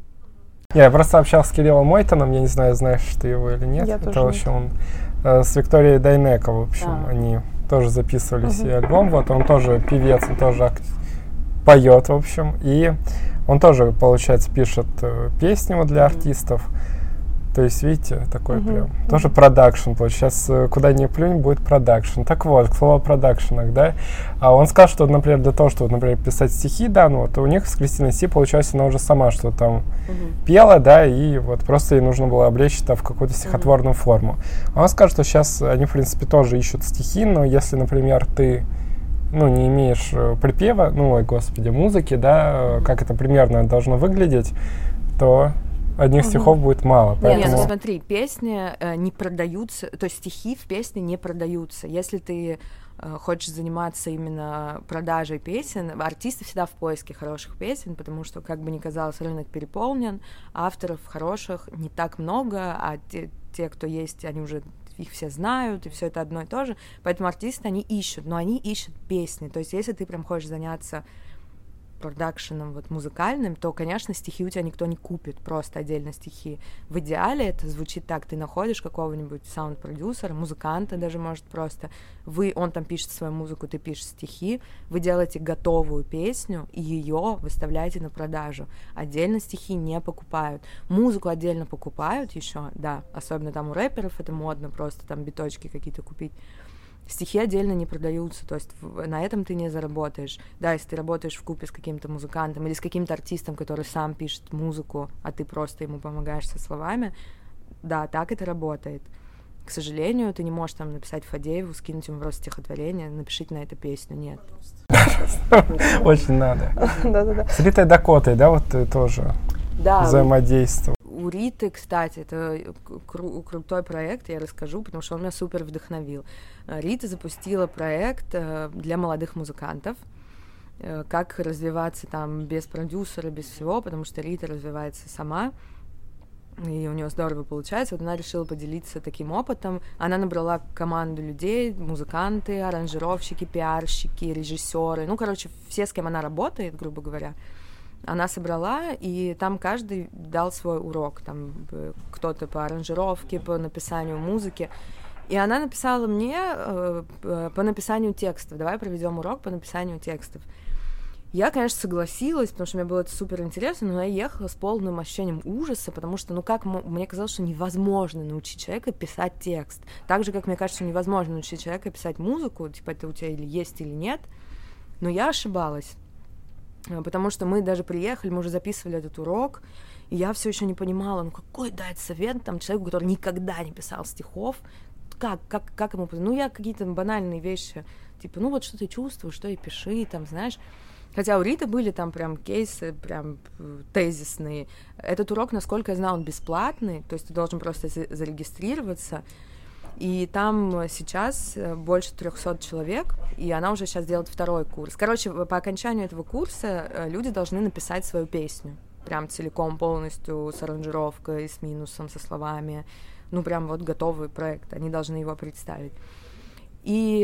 Я просто общался с Кириллом Мойтоном, я не знаю, знаешь ты его или нет. Я это тоже вообще он с Викторией Дайнеко, в общем, они тоже записывали себе альбом, вот он тоже певец, он тоже поет, в общем, и он тоже, получается, пишет песни вот для артистов. То есть, видите, такой прям тоже продакшн. Сейчас куда ни плюнь, будет продакшн. Так вот, к слову о продакшенах, да. А он сказал, что, например, для того, чтобы, например, писать стихи, да, ну вот у них с Кристиной Си, получается, она уже сама что-то там пела, да, и вот просто ей нужно было облечь это в какую-то стихотворную форму. А он скажет, что сейчас они, в принципе, тоже ищут стихи, но если, например, ты ну, не имеешь припева, ну, ой, господи, музыки, да, как это примерно должно выглядеть, то одних стихов будет мало. Поэтому... Нет, ну смотри, песни не продаются, то есть стихи в песне не продаются. Если ты хочешь заниматься именно продажей песен, артисты всегда в поиске хороших песен, потому что, как бы ни казалось, рынок переполнен, авторов хороших не так много, а те, кто есть, они уже их все знают, и все это одно и то же. Поэтому артисты, они ищут, но они ищут песни. То есть если ты прям хочешь заняться продакшеном вот музыкальным, то, конечно, стихи у тебя никто не купит, просто отдельно стихи. В идеале это звучит так, ты находишь какого-нибудь саунд-продюсера, музыканта даже, может, просто, он там пишет свою музыку, ты пишешь стихи, вы делаете готовую песню, и ее выставляете на продажу. Отдельно стихи не покупают. Музыку отдельно покупают еще, да, особенно там у рэперов это модно, просто там биточки какие-то купить. Стихи отдельно не продаются, то есть на этом ты не заработаешь. Да, если ты работаешь вкупе с каким-то музыкантом или с каким-то артистом, который сам пишет музыку, а ты просто ему помогаешь со словами, да, так это работает. К сожалению, ты не можешь там написать Фадееву, скинуть ему просто стихотворение, напишите на это песню, нет. Очень надо. Да-да-да. С Ритой Дакотой, да, вот ты тоже взаимодействовал. У Риты, кстати, это крутой проект, я расскажу, потому что он меня супер вдохновил. Рита запустила проект для молодых музыкантов, как развиваться там без продюсера, без всего, потому что Рита развивается сама. и у нее здорово получается. Вот она решила поделиться таким опытом. Она набрала команду людей, музыканты, аранжировщики, пиарщики, режиссеры. Ну, короче, все, с кем она работает, грубо говоря, она собрала, и там каждый дал свой урок. Там кто-то по аранжировке, по написанию музыки. И она написала мне по написанию текстов. Давай проведем урок по написанию текстов. Я, конечно, согласилась, потому что мне было это супер интересно, но я ехала с полным ощущением ужаса, потому что, мне казалось, что невозможно научить человека писать текст. Так же, как мне кажется, что невозможно научить человека писать музыку, типа это у тебя или есть, или нет. Но я ошибалась, потому что мы даже приехали, мы уже записывали этот урок, и я все еще не понимала, какой дать совет там человеку, который никогда не писал стихов, как ему... Ну, я какие-то банальные вещи, типа, вот что ты чувствуешь, что и пиши, там, знаешь... Хотя у Риты были там прям кейсы, прям тезисные. Этот урок, насколько я знаю, он бесплатный, то есть ты должен просто зарегистрироваться. И там сейчас больше 300 человек, и она уже сейчас делает второй курс. Короче, по окончанию этого курса люди должны написать свою песню. Прям целиком, полностью, с аранжировкой, с минусом, со словами. Прям вот готовый проект, они должны его представить. И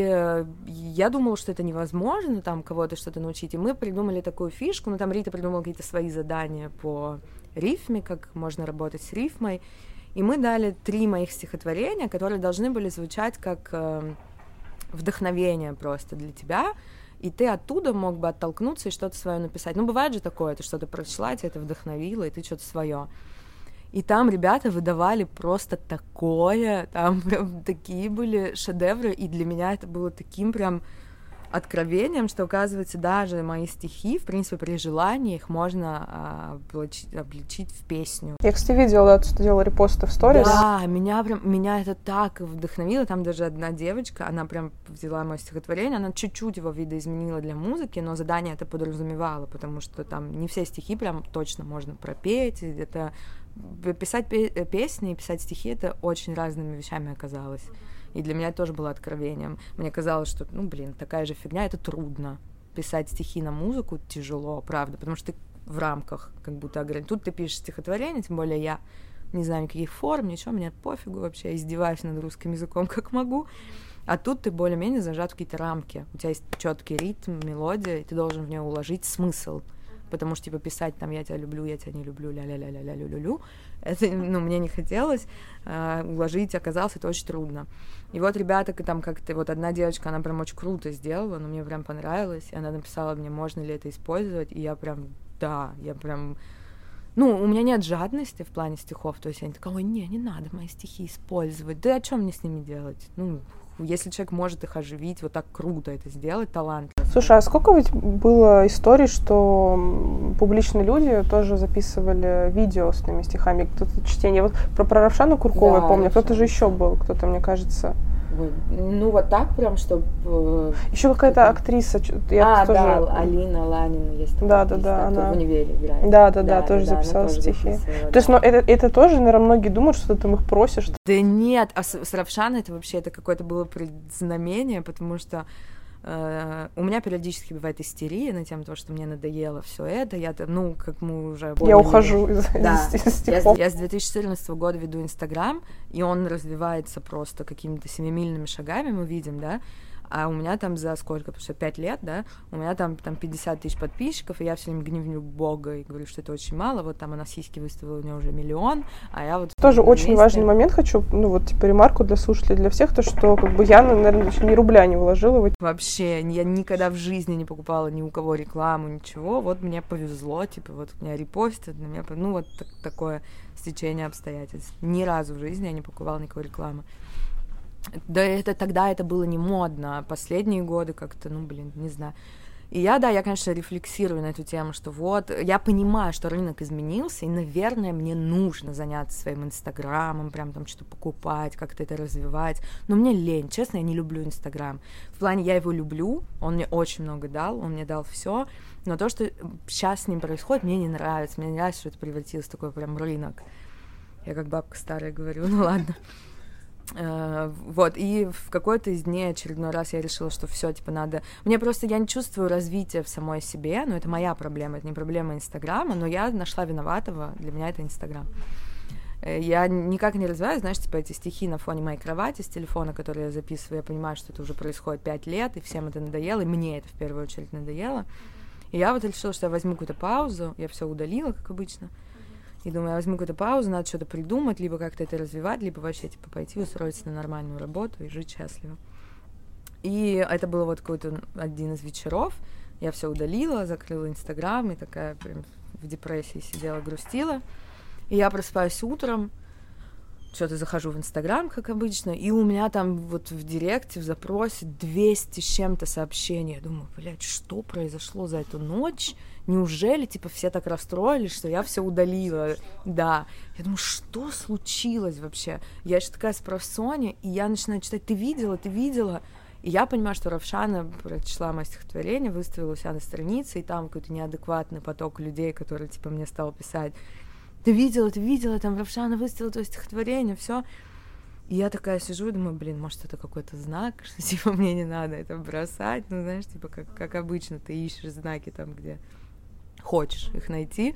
я думала, что это невозможно, там, кого-то что-то научить. И мы придумали такую фишку, там Рита придумала какие-то свои задания по рифме, как можно работать с рифмой. И мы дали 3 моих стихотворения, которые должны были звучать как вдохновение просто для тебя. И ты оттуда мог бы оттолкнуться и что-то свое написать. Бывает же такое, ты что-то прочла, тебя это вдохновило, и ты что-то свое. И там ребята выдавали просто такое, там прям такие были шедевры, и для меня это было таким прям откровением, что, оказывается, даже мои стихи, в принципе, при желании их можно обличить в песню. Я, кстати, видела, да, ты делала репосты в сторис. Да, меня это так вдохновило. Там даже одна девочка, она прям взяла мое стихотворение, она чуть-чуть его видоизменила для музыки, но задание это подразумевало, потому что там не все стихи прям точно можно пропеть, это... Писать песни и писать стихи — это очень разными вещами оказалось. И для меня это тоже было откровением. Мне казалось, что, такая же фигня, это трудно. Писать стихи на музыку тяжело, правда, потому что ты в рамках как будто ограничен. Тут ты пишешь стихотворение, тем более я не знаю никаких форм, ничего, мне пофигу вообще, я издеваюсь над русским языком как могу. А тут ты более-менее зажат в какие-то рамки. У тебя есть четкий ритм, мелодия, и ты должен в нее уложить смысл. Потому что, писать там «я тебя люблю, я тебя не люблю, ля-ля-ля-ля-ля-лю-лю-лю», это, мне не хотелось, уложить оказалось это очень трудно. И вот ребята там как-то, вот одна девочка, она прям очень круто сделала, но мне прям понравилось, и она написала мне, можно ли это использовать, и я прям, да, у меня нет жадности в плане стихов, то есть я не такая, ой, не надо мои стихи использовать, да о чем мне с ними делать, если человек может их оживить, вот так круто это сделать, талант. Слушай, а сколько ведь было историй, что публичные люди тоже записывали видео с этими стихами, кто-то чтение. Вот про Равшану Куркову я помню, кто-то же еще был, кто-то, мне кажется. Вот так прям, чтобы... Еще какая-то актриса. Да, Алина Ланина есть такая актриса, да, она в универе играет. Да, тоже записала стихи. То есть, это тоже, наверное, многие думают, что ты там их просишь. Да нет, а с Равшаной это какое-то было предзнамение, потому что у меня периодически бывает истерия на тему того, что мне надоело все это. Как мы уже... Я ухожу из стихов. Я с 2014 года веду Инстаграм, и он развивается просто какими-то семимильными шагами, мы видим, да. А у меня там за сколько, потому что 5 лет, да, у меня там 50 тысяч подписчиков, и я все время гневлю Бога и говорю, что это очень мало, вот там она сиськи выставила, у нее уже 1 миллион, а я вот... Тоже очень важный момент хочу, ремарку для слушателей, для всех, то, что я, наверное, еще ни рубля не вложила. Вообще, я никогда в жизни не покупала ни у кого рекламу, ничего, вот мне повезло, вот меня репостят, на меня, такое стечение обстоятельств. Ни разу в жизни я не покупала никакой рекламы. Да, тогда это было не модно, а последние годы как-то, не знаю. И я, конечно, рефлексирую на эту тему, что я понимаю, что рынок изменился, и, наверное, мне нужно заняться своим Инстаграмом, прям там что-то покупать, как-то это развивать. Но мне лень, честно, я не люблю Инстаграм. В плане, я его люблю, он мне очень много дал, он мне дал все, но то, что сейчас с ним происходит, мне не нравится. Мне не нравится, что это превратилось в такой прям рынок. Я как бабка старая говорю, ладно. И в какой-то из дней очередной раз я решила, что все, надо... я не чувствую развития в самой себе, но это моя проблема, это не проблема Инстаграма, но я нашла виноватого, для меня это Инстаграм. Я никак не развиваю, знаешь, типа эти стихи на фоне моей кровати с телефона, которые я записываю, я понимаю, что это уже происходит 5 лет, и всем это надоело, и мне это в первую очередь надоело. И я вот решила, что я возьму какую-то паузу, я все удалила, как обычно, и думаю, я возьму какую-то паузу, надо что-то придумать, либо как-то это развивать, либо вообще, типа, пойти устроиться на нормальную работу и жить счастливо. И это был вот какой-то один из вечеров, я все удалила, закрыла Инстаграм, и такая прям в депрессии сидела, грустила. И я просыпаюсь утром, что-то захожу в Инстаграм, как обычно, и у меня там вот в директе, в запросе 200 с чем-то сообщений. Я думаю, блядь, что произошло за эту ночь? Неужели, типа, все так расстроились, что я все удалила? Да. Я думаю, что случилось вообще? Я еще такая спросонья, и я начинаю читать, ты видела? И я понимаю, что Равшана прочла мое стихотворение, выставила у себя на странице, и там какой-то неадекватный поток людей, которые, типа, мне стал писать, ты видела, там Равшана выставила твое стихотворение, все. И я такая сижу и думаю, блин, может, это какой-то знак, что, типа, мне не надо это бросать, ну, знаешь, типа, как обычно, ты ищешь знаки там, где хочешь их найти.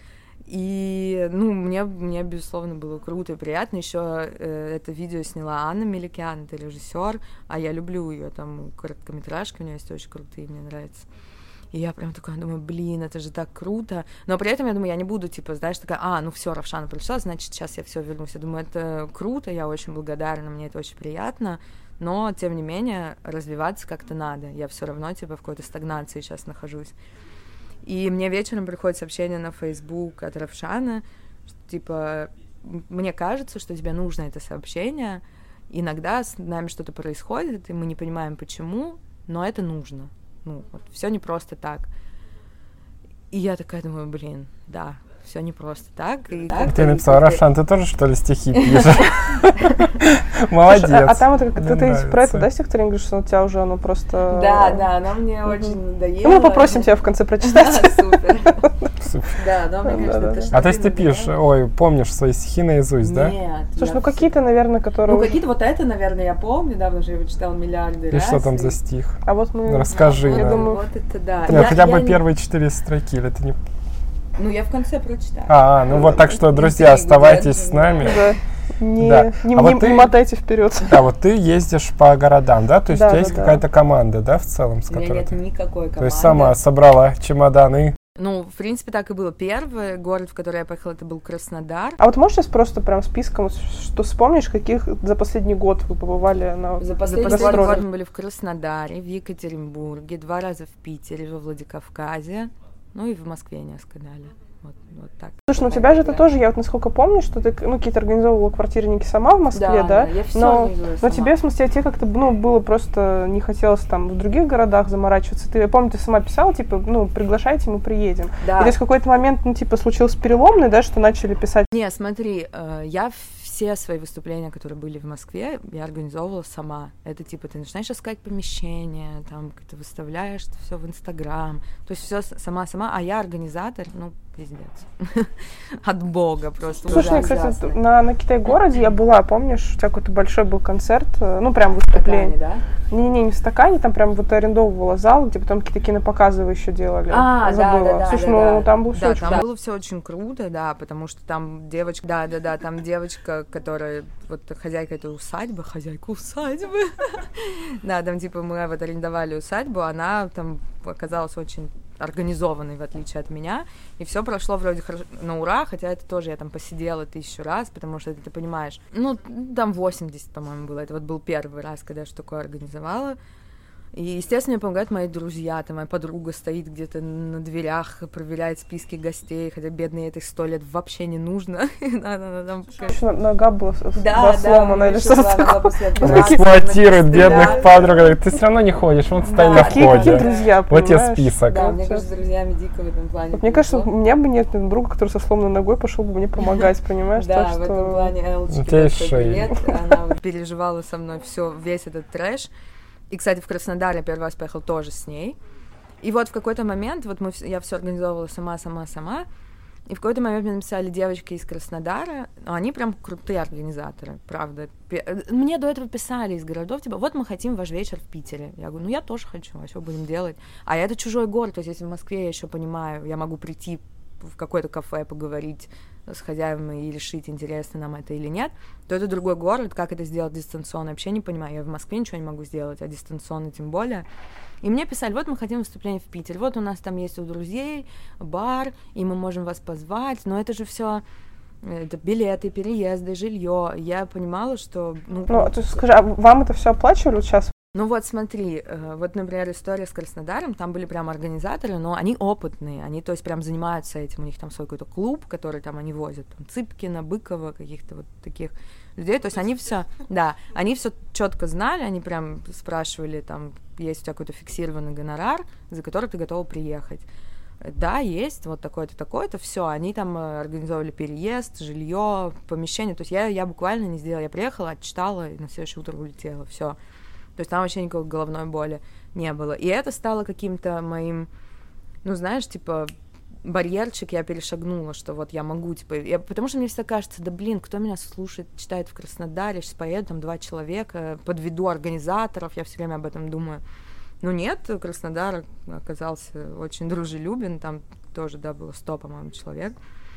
И, ну, мне, безусловно, было круто и приятно. Еще это видео сняла Анна Меликян, это режиссер, а я люблю ее, там, короткометражки у нее есть очень крутые, мне нравится. И я прям такая думаю, блин, это же так круто. Но при этом я думаю, я не буду, типа, знаешь, такая, ну все, Равшана пришла, значит, сейчас я все вернусь. Я думаю, это круто, я очень благодарна, мне это очень приятно. Но, тем не менее, развиваться как-то надо. Я все равно, типа, в какой-то стагнации сейчас нахожусь. И мне вечером приходит сообщение на Facebook от Равшаны, что, типа, мне кажется, что тебе нужно это сообщение. Иногда с нами что-то происходит, и мы не понимаем, почему, но это нужно. Ну, вот, все не просто так. И я такая думаю, блин, да, все не просто так. И ты написала, Равшан, ты тоже, что ли, стихи пишешь? Молодец. А там это как ты про это, да, стихотворение говоришь, что у тебя уже оно просто... Да, оно мне очень надоело. Мы попросим тебя в конце прочитать. Супер. Да, но мне кажется, это что-то... А то есть ты пишешь, помнишь свои стихи наизусть, да? Нет. Слушай, ну какие-то, наверное, которые... Ну какие-то вот это, наверное, я помню, да, потому что я его читала миллиарды раз. И что там за стих? А вот мы... Расскажи Я нам. думаю... Вот это да. Нет, хотя бы первые 4 строки, или ты не... Ну, я в конце прочитаю. Ну вот так что, друзья, оставайтесь с нами. Не мотайте вперед. Да, вот ты ездишь по городам, да? То есть у тебя есть какая-то команда, да, в целом, с которой которой ты... У меня нет никакой команды. То есть сама собрала чемоданы. Ну, в принципе, так и было. Первый город, в который я поехала, это был Краснодар. А вот можешь сейчас просто прям списком, что вспомнишь, каких за последний год вы побывали на За последний год мы были в Краснодаре, в Екатеринбурге, 2 раза в Питере, во Владикавказе, ну и в Москве несколько далее. Вот так. Слушай, ну у тебя же это тоже, я вот насколько помню, что ты, какие-то организовывала квартирники сама в Москве, да? Я все организую сама. Но тебе, в смысле, тебе как-то, было просто не хотелось там в других городах заморачиваться. Я помню, ты сама писала, типа, приглашайте, мы приедем. Да. И то есть в какой-то момент, случился переломный, да, что начали писать. Не, смотри, я все свои выступления, которые были в Москве, я организовывала сама. Это типа ты начинаешь искать помещение, там ты выставляешь все в Инстаграм, то есть все сама, а я организатор, пиздец. От бога просто. Слушай, кстати, на Китай-городе я была, помнишь, у тебя какой-то большой был концерт, прям выступление. В стакане, да? Не в стакане, там прям вот арендовывала зал, где потом какие-то кинопоказы вы еще делали. Да. Слушай, там было все очень круто. Там было все очень круто, да, потому что там девочка, там девочка, которая, вот хозяйка этой усадьбы, да, там типа мы вот арендовали усадьбу, она там оказалась очень организованной, в отличие от меня, и все прошло вроде на ура, хотя это тоже я там посидела 1000 раз, потому что ты понимаешь, там 80, по-моему, было, это вот был первый раз, когда я что такое организовала. И, естественно, мне помогают мои друзья, там моя подруга стоит где-то на дверях, проверяет списки гостей, хотя бедной этой 100 лет вообще не нужно. Нога была сломана или что-то такое. Эксплуатирует бедных подруг. Ты все равно не ходишь, вот стань на входе. Какие друзья, вот тебе список. Да, мне кажется, с друзьями дико в этом плане. Мне кажется, у меня бы нет друга, который со сломанной ногой пошел бы мне помогать, понимаешь? Да, в этом плане Элочки, привет, она переживала со мной весь этот трэш. И, кстати, в Краснодар я первый раз поехала тоже с ней. И вот в какой-то момент, я все организовывала сама. И в какой-то момент мне написали девочки из Краснодара, они прям крутые организаторы, правда. Мне до этого писали из городов, типа, вот мы хотим ваш вечер в Питере. Я говорю, я тоже хочу, а что будем делать? А это чужой город, то есть если в Москве я еще понимаю, я могу прийти в какое-то кафе поговорить с хозяевами и решить, интересно нам это или нет, то это другой город, как это сделать дистанционно, вообще не понимаю, я в Москве ничего не могу сделать, а дистанционно тем более. И мне писали, вот мы хотим выступление в Питере, вот у нас там есть у друзей бар, и мы можем вас позвать, но это же все это билеты, переезды, жилье. Я понимала, что... Ну, ты скажи, а вам это все оплачивали сейчас? Ну вот смотри, вот, например, история с Краснодаром, там были прям организаторы, но они опытные, они, то есть, прям занимаются этим, у них там свой какой-то клуб, который там они возят, там, Цыпкина, Быкова, каких-то вот таких людей, то есть они все, да, они все четко знали, они прям спрашивали, там, есть у тебя какой-то фиксированный гонорар, за который ты готова приехать. Да, есть, вот такое-то, такое-то, все, они там организовывали переезд, жилье, помещение, то есть я буквально не сделала, я приехала, отчитала, и на следующее утро улетела, все. То есть там вообще никакой головной боли не было. И это стало каким-то моим, ну, знаешь, типа, барьерчик я перешагнула, что вот я могу, типа... потому что мне всегда кажется, да, блин, кто меня слушает, читает в Краснодаре, сейчас поеду, там 2 человека, подведу организаторов, я все время об этом думаю. Ну нет, Краснодар оказался очень дружелюбен, там тоже, да, было 100, по-моему, человек.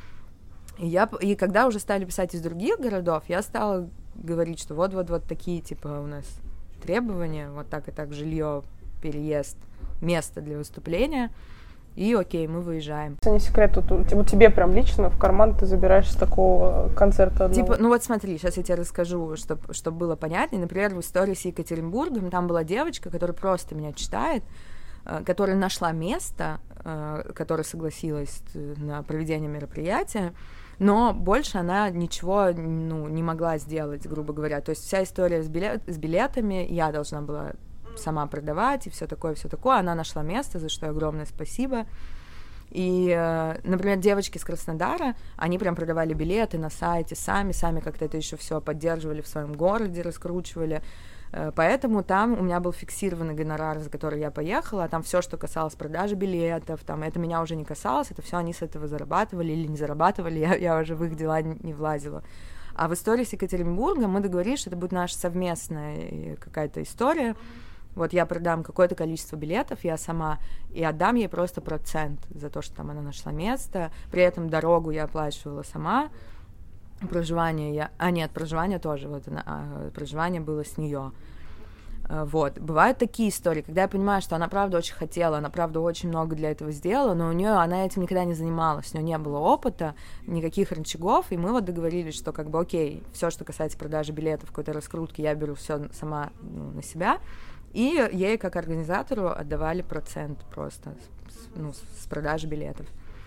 И когда уже стали писать из других городов, я стала говорить, что вот такие, типа, у нас... требования, вот так и так, жилье, переезд, место для выступления, и окей, мы выезжаем. Это не секрет, вот тебе прям лично в карман ты забираешь с такого концерта одного. Типа, ну вот смотри, сейчас я тебе расскажу, чтобы было понятнее. Например, в истории с Екатеринбургом там была девочка, которая просто меня читает, которая нашла место, которая согласилась на проведение мероприятия, но больше она ничего, ну, не могла сделать, грубо говоря. То есть вся история с билетами я должна была сама продавать, и все такое. Она нашла место, за что огромное спасибо. И, например, девочки из Краснодара, они прям продавали билеты на сайте сами как-то это еще все поддерживали в своем городе, раскручивали. Поэтому там у меня был фиксированный гонорар, за который я поехала, а там все, что касалось продажи билетов, там это меня уже не касалось, это все они с этого зарабатывали или не зарабатывали, я уже в их дела не влазила. А в истории с Екатеринбургом мы договорились, что это будет наша совместная какая-то история. Вот я продам какое-то количество билетов, я сама, и отдам ей просто процент за то, что там она нашла место, при этом дорогу я оплачивала сама, проживание проживание тоже, вот проживание было с нее. Вот. Бывают такие истории, когда я понимаю, что она правда очень хотела, она правда очень много для этого сделала, но она этим никогда не занималась, у нее не было опыта, никаких рычагов, и мы вот договорились, что как бы окей, все, что касается продажи билетов, какой-то раскрутки, я беру все сама на себя, и ей как организатору отдавали процент просто с продажи билетов.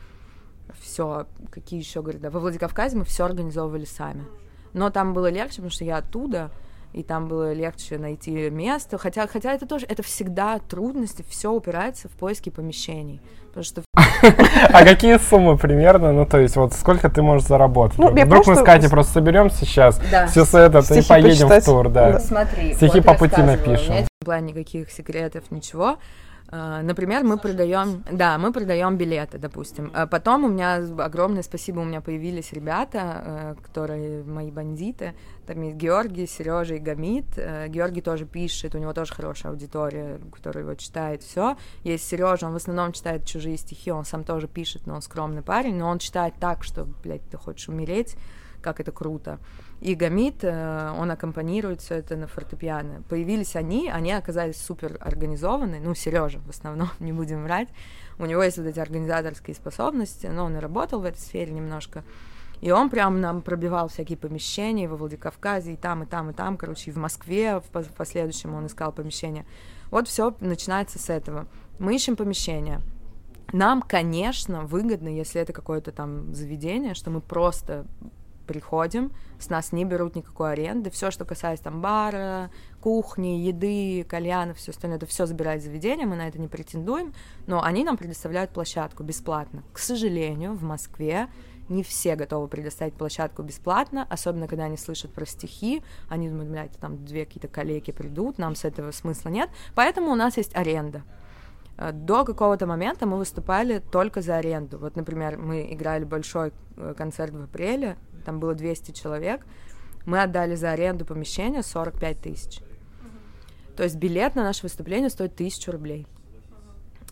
Все, какие еще города? Во Владикавказе мы все организовывали сами. Но там было легче, потому что я оттуда, и там было легче найти место. Хотя это тоже, это всегда трудности, все упирается в поиски помещений. Потому что... А какие суммы примерно? Ну, то есть, вот сколько ты можешь заработать? Вдруг мы с Катей просто соберемся сейчас, все с этого, и поедем в тур, да. Смотри, стихи по пути напишем. Не было никаких секретов, ничего. Например, мы продаем билеты, допустим. Потом у меня огромное спасибо, у меня появились ребята, которые мои бандиты. Там есть Георгий, Сережа и Гамит. Георгий тоже пишет, у него тоже хорошая аудитория, которая его читает, все. Есть Сережа, он в основном читает чужие стихи, он сам тоже пишет, но он скромный парень, но он читает так, что, блядь, ты хочешь умереть, как это круто. И Гамит, он аккомпанирует все это на фортепиано. Появились они оказались супер организованы, ну, Сережа в основном, не будем врать. У него есть вот эти организаторские способности, но он и работал в этой сфере немножко. И он прям нам пробивал всякие помещения во Владикавказе, и там, короче, и в Москве в последующем он искал помещения. Вот все начинается с этого. Мы ищем помещение. Нам, конечно, выгодно, если это какое-то там заведение, что мы просто приходим, с нас не берут никакой аренды, все, что касается там бара, кухни, еды, кальянов, все остальное, это все забирает заведение, мы на это не претендуем, но они нам предоставляют площадку бесплатно. К сожалению, в Москве не все готовы предоставить площадку бесплатно, особенно когда они слышат про стихи, они думают, блядь, там 2 какие-то коллеги придут, нам с этого смысла нет, поэтому у нас есть аренда. До какого-то момента мы выступали только за аренду. Вот, например, мы играли большой концерт в апреле, там было 200 человек, мы отдали за аренду помещения 45 тысяч. То есть билет на наше выступление стоит 1000 рублей.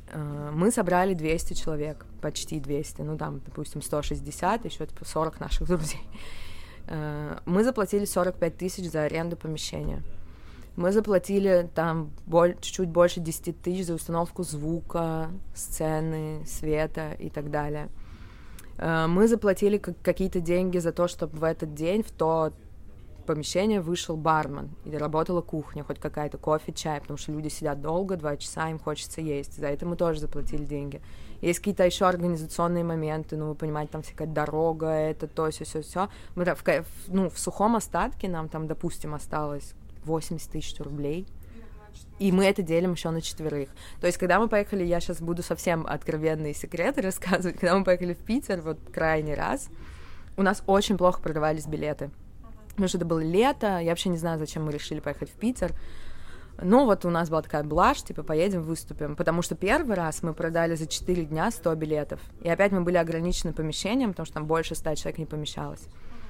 Мы собрали 200 человек, почти 200, ну там, допустим, 160, еще типа 40 наших друзей. Мы заплатили 45 тысяч за аренду помещения. Мы заплатили там чуть-чуть больше 10 тысяч за установку звука, сцены, света и так далее. Мы заплатили какие-то деньги за то, чтобы в этот день в то помещение вышел бармен, или работала кухня, хоть какая-то, кофе, чай, потому что люди сидят долго, 2 часа, им хочется есть. За это мы тоже заплатили деньги. Есть какие-то еще организационные моменты, ну, вы понимаете, там всякая дорога, это, то, все. Мы в сухом остатке нам там, допустим, осталось 80 тысяч рублей, и мы это делим еще на 4. То есть, когда мы поехали, я сейчас буду совсем откровенные секреты рассказывать, когда мы поехали в Питер, вот крайний раз, у нас очень плохо продавались билеты. Потому что это было лето, я вообще не знаю, зачем мы решили поехать в Питер. Ну, вот у нас была такая блажь, типа, поедем, выступим. Потому что первый раз мы продали за 4 дня 100 билетов. И опять мы были ограничены помещением, потому что там больше 100 человек не помещалось.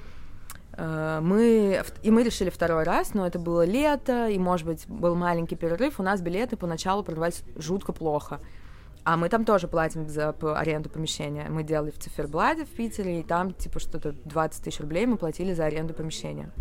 Мы решили второй раз, но это было лето, и, может быть, был маленький перерыв. У нас билеты поначалу продавались жутко плохо. А мы там тоже платим за аренду помещения. Мы делали в Цифербладе в Питере, и там, типа, что-то 20 тысяч рублей мы платили за аренду помещения.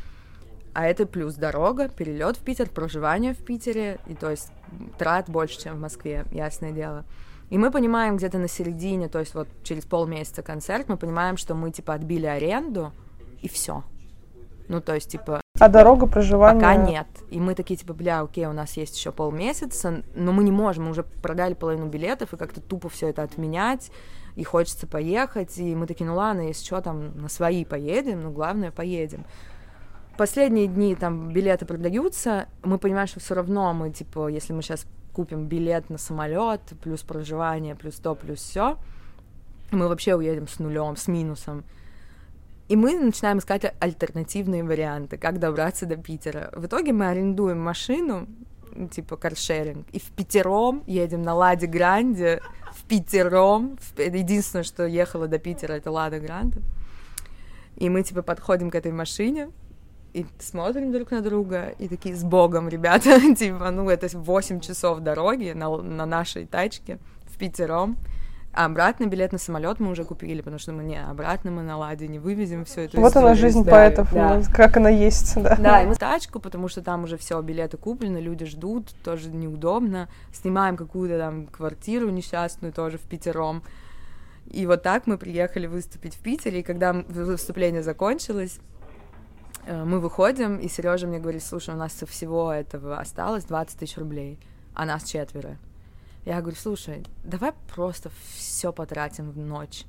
А это плюс дорога, перелет в Питер, проживание в Питере, и то есть трат больше, чем в Москве, ясное дело. И мы понимаем где-то на середине, то есть вот через полмесяца концерт, мы понимаем, что мы, типа, отбили аренду, и все. Ну, то есть, типа... А дорога, проживание? Пока нет. И мы такие, типа, окей, у нас есть еще полмесяца, но мы не можем, мы уже продали половину билетов, и как-то тупо все это отменять, и хочется поехать, и мы такие, ну ладно, если что, там, на свои поедем, но главное, поедем. Последние дни там билеты продаются, мы понимаем, что все равно мы, типа, если мы сейчас купим билет на самолет, плюс проживание, плюс то, плюс все, мы вообще уедем с нулем, с минусом. И мы начинаем искать альтернативные варианты, как добраться до Питера. В итоге мы арендуем машину, типа каршеринг, и впятером едем на Ладе Гранде, впятером. Единственное, что ехало до Питера, это Лада Гранде. И мы, типа, подходим к этой машине и смотрим друг на друга, и такие, с Богом, ребята, типа, ну, это 8 часов дороги на нашей тачке впятером. А обратный билет на самолет мы уже купили, потому что обратно мы на Ладе не вывезем всю эту вот историю. она жизнь поэтов, да. Как она есть, да. Да, и мы тачку, потому что там уже все, билеты куплены, люди ждут, тоже неудобно. Снимаем какую-то там квартиру несчастную тоже впятером. И вот так мы приехали выступить в Питере, и когда выступление закончилось, мы выходим, и Сережа мне говорит, слушай, у нас со всего этого осталось 20 тысяч рублей, а нас 4. Я говорю, слушай, давай просто все потратим в ночь.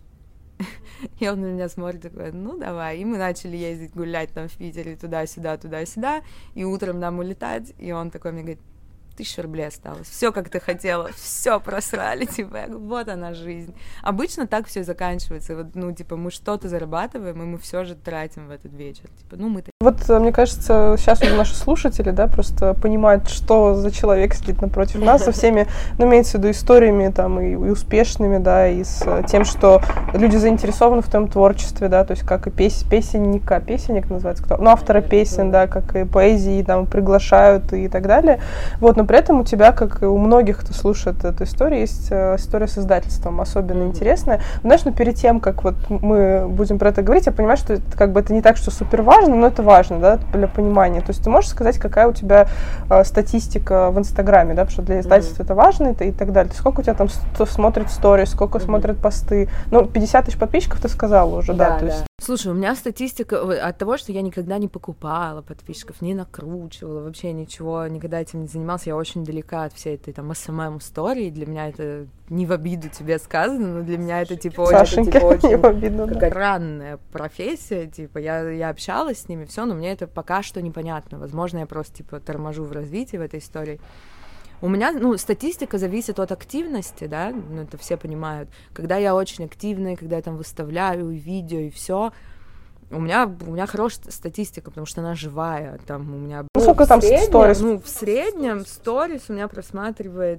И он на меня смотрит такой, ну давай. И мы начали ездить гулять там в Питере туда-сюда, туда-сюда, и утром нам улетать. И он такой мне говорит, 1000 рублей осталось. Все, как ты хотела, все просрали, типа, я говорю, вот она жизнь. Обычно так все заканчивается. Вот, ну, типа, мы что-то зарабатываем, и мы все же тратим в этот вечер. Типа, ну, мы-то... Вот, мне кажется, сейчас уже наши слушатели, да, просто понимают, что за человек сидит напротив нас, со всеми, ну, имеется в виду историями, там, и успешными, да, и с тем, что люди заинтересованы в твоем творчестве, да, то есть как и песенник называется кто? Ну, автора песен, да, как и поэзии, там, приглашают и так далее. Вот, но при этом у тебя, как и у многих, кто слушает эту историю, есть история с издательством особенно интересная. Знаешь, но перед тем, как вот мы будем про это говорить, я понимаю, что это, как бы, это не так, что супер важно, но это важно, да, для понимания. То есть ты можешь сказать, какая у тебя статистика в Инстаграме, да, потому что для издательства это важно и так далее. То есть сколько у тебя там смотрит сторис, сколько смотрят посты. Ну, 50 тысяч подписчиков ты сказала уже, да. То есть... Слушай, у меня статистика от того, что я никогда не покупала подписчиков, не накручивала, вообще ничего, никогда этим не занималась. Я очень далека от всей этой там SMM-истории. Для меня это не в обиду тебе сказано, но для меня это типа Сашенька, очень не в обиду, какая странная профессия. Типа я общалась с ними, все, но мне это пока что непонятно. Возможно, я просто типа торможу в развитии в этой истории. У меня, ну, статистика зависит от активности, да, ну, это все понимают. Когда я очень активная, когда я там выставляю видео и все, у меня хорошая статистика, потому что она живая. Там у меня... Ну, сколько там сторис? Ну, в среднем сторис у меня просматривает,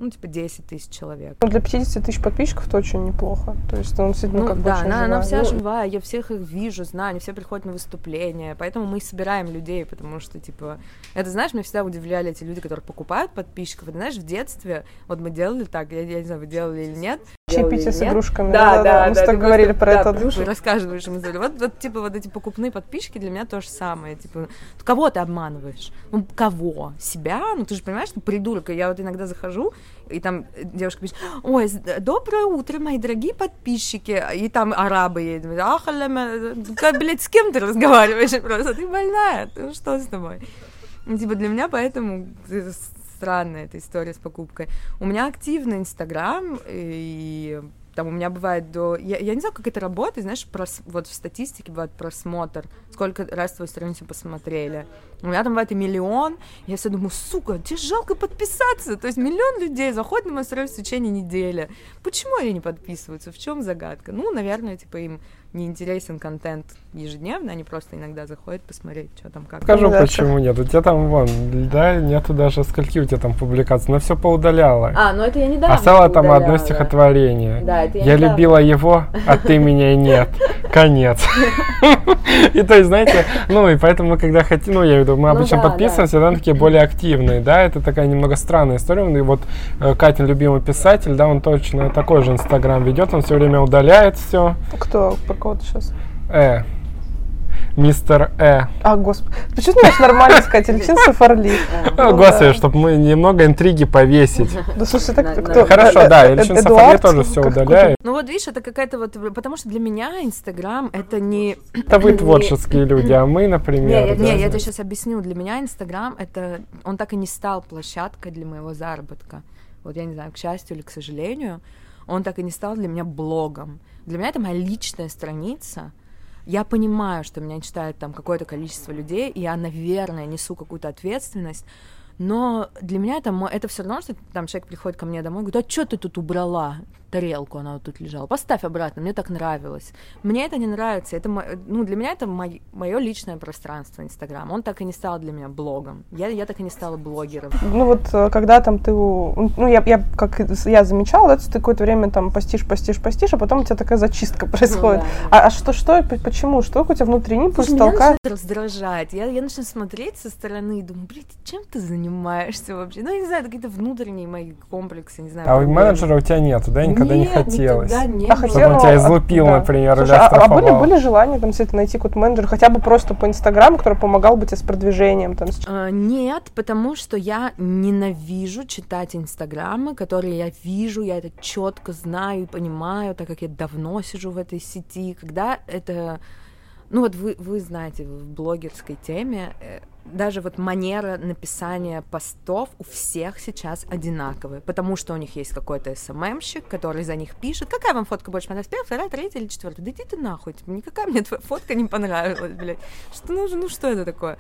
типа 10 тысяч человек. Ну, для 50 тысяч подписчиков это очень неплохо. То есть он действительно как бы да, очень она вся живая. живая, я всех их вижу, знаю, они все приходят на выступления, поэтому мы и собираем людей, потому что, типа, это, знаешь, меня всегда удивляли эти люди, которые покупают подписчиков. Это, знаешь, в детстве, вот мы делали так, я не знаю, вы делали или нет. Чаепитие с игрушками. Да, мы с тобой говорили про это. Вы рассказываешь, мы сделали. Вот, типа, вот эти покупные подписчики для меня то же самое. Типа, кого ты обманываешь? Ну, кого? Себя? Ну, ты же понимаешь, что придурок. Я вот иногда захожу, и там девушка пишет: ой, доброе утро, мои дорогие подписчики. И там арабы едут. Блядь, с кем ты разговариваешь? Просто ты больная. Ну, что с тобой? Ну, типа, для меня поэтому странная эта история с покупкой. У меня активный Инстаграм, и там у меня бывает Я не знаю, как это работает, знаешь, вот в статистике бывает просмотр, сколько раз твою страницу посмотрели. У меня там бывает и 1 миллион, я все думаю, сука, тебе жалко подписаться, то есть 1 миллион людей заходит на мою страницу в течение недели. Почему они не подписываются? В чем загадка? Ну, наверное, типа им не интересен контент ежедневно, они просто иногда заходят посмотреть, что там, как. Скажу, почему нет. У тебя там, нету даже скольки у тебя там публикаций, но все поудаляла. Ну это я недавно Осталось там одно стихотворение. Да, это я любила его, а ты меня нет. Конец. И то есть, знаете, и поэтому, когда хотим, я имею в виду, мы обычно подписываемся, да, такие более активные, да, это такая немного странная история. И вот Катин любимый писатель, да, он точно такой же Инстаграм ведет, он все время удаляет все. Кто? Про кого ты сейчас? Мистер Господи. Почему ты можешь нормально сказать? Ильчин Сафарли. Господи, чтобы мы немного интриги повесить. Да слушай, так кто? Хорошо, да, Ильчин Сафарли тоже все удаляет. Ну вот видишь, это какая-то вот... Потому что для меня Инстаграм это не... Это вы творческие люди, а мы, например... Не, я тебе сейчас объясню. Для меня Инстаграм это... Он так и не стал площадкой для моего заработка. Вот я не знаю, к счастью или к сожалению, он так и не стал для меня блогом. Для меня это моя личная страница. Я понимаю, что меня читает там какое-то количество людей, и я, наверное, несу какую-то ответственность, но для меня это все равно, что там человек приходит ко мне домой и говорит: а что ты тут убрала тарелку, она вот тут лежала, поставь обратно, мне так нравилось. Мне это не нравится, это, для меня это мое личное пространство, Инстаграм. Он так и не стал для меня блогом. Я так и не стала блогером. Ну вот, когда там ты, я замечала, да, ты какое-то время там постишь, а потом у тебя такая зачистка происходит. А что, почему? Что у тебя внутренний импульс толкает? Меня начинает раздражать. Я начинаю смотреть со стороны и думаю: блин, чем ты занимаешься вообще? Ну, я не знаю, какие-то внутренние мои комплексы, не знаю. А менеджера у тебя нету, да? Никогда не хотелось. Чтобы он тебя излупил, например, или А оштрафовал. были желания там действительно найти какой-то менеджер, хотя бы просто по Инстаграму, который помогал бы тебе с продвижением? Нет, потому что я ненавижу читать Инстаграмы, которые я вижу, я это четко знаю и понимаю, так как я давно сижу в этой сети. Когда это... Ну вот вы знаете, в блогерской теме даже вот манера написания постов у всех сейчас одинаковая, потому что у них есть какой-то СММщик, который за них пишет: какая вам фотка больше понравилась, 1, 2, 3 или 4? Да иди ты нахуй, никакая мне твоя фотка не понравилась, блядь. Что нужно, что это такое?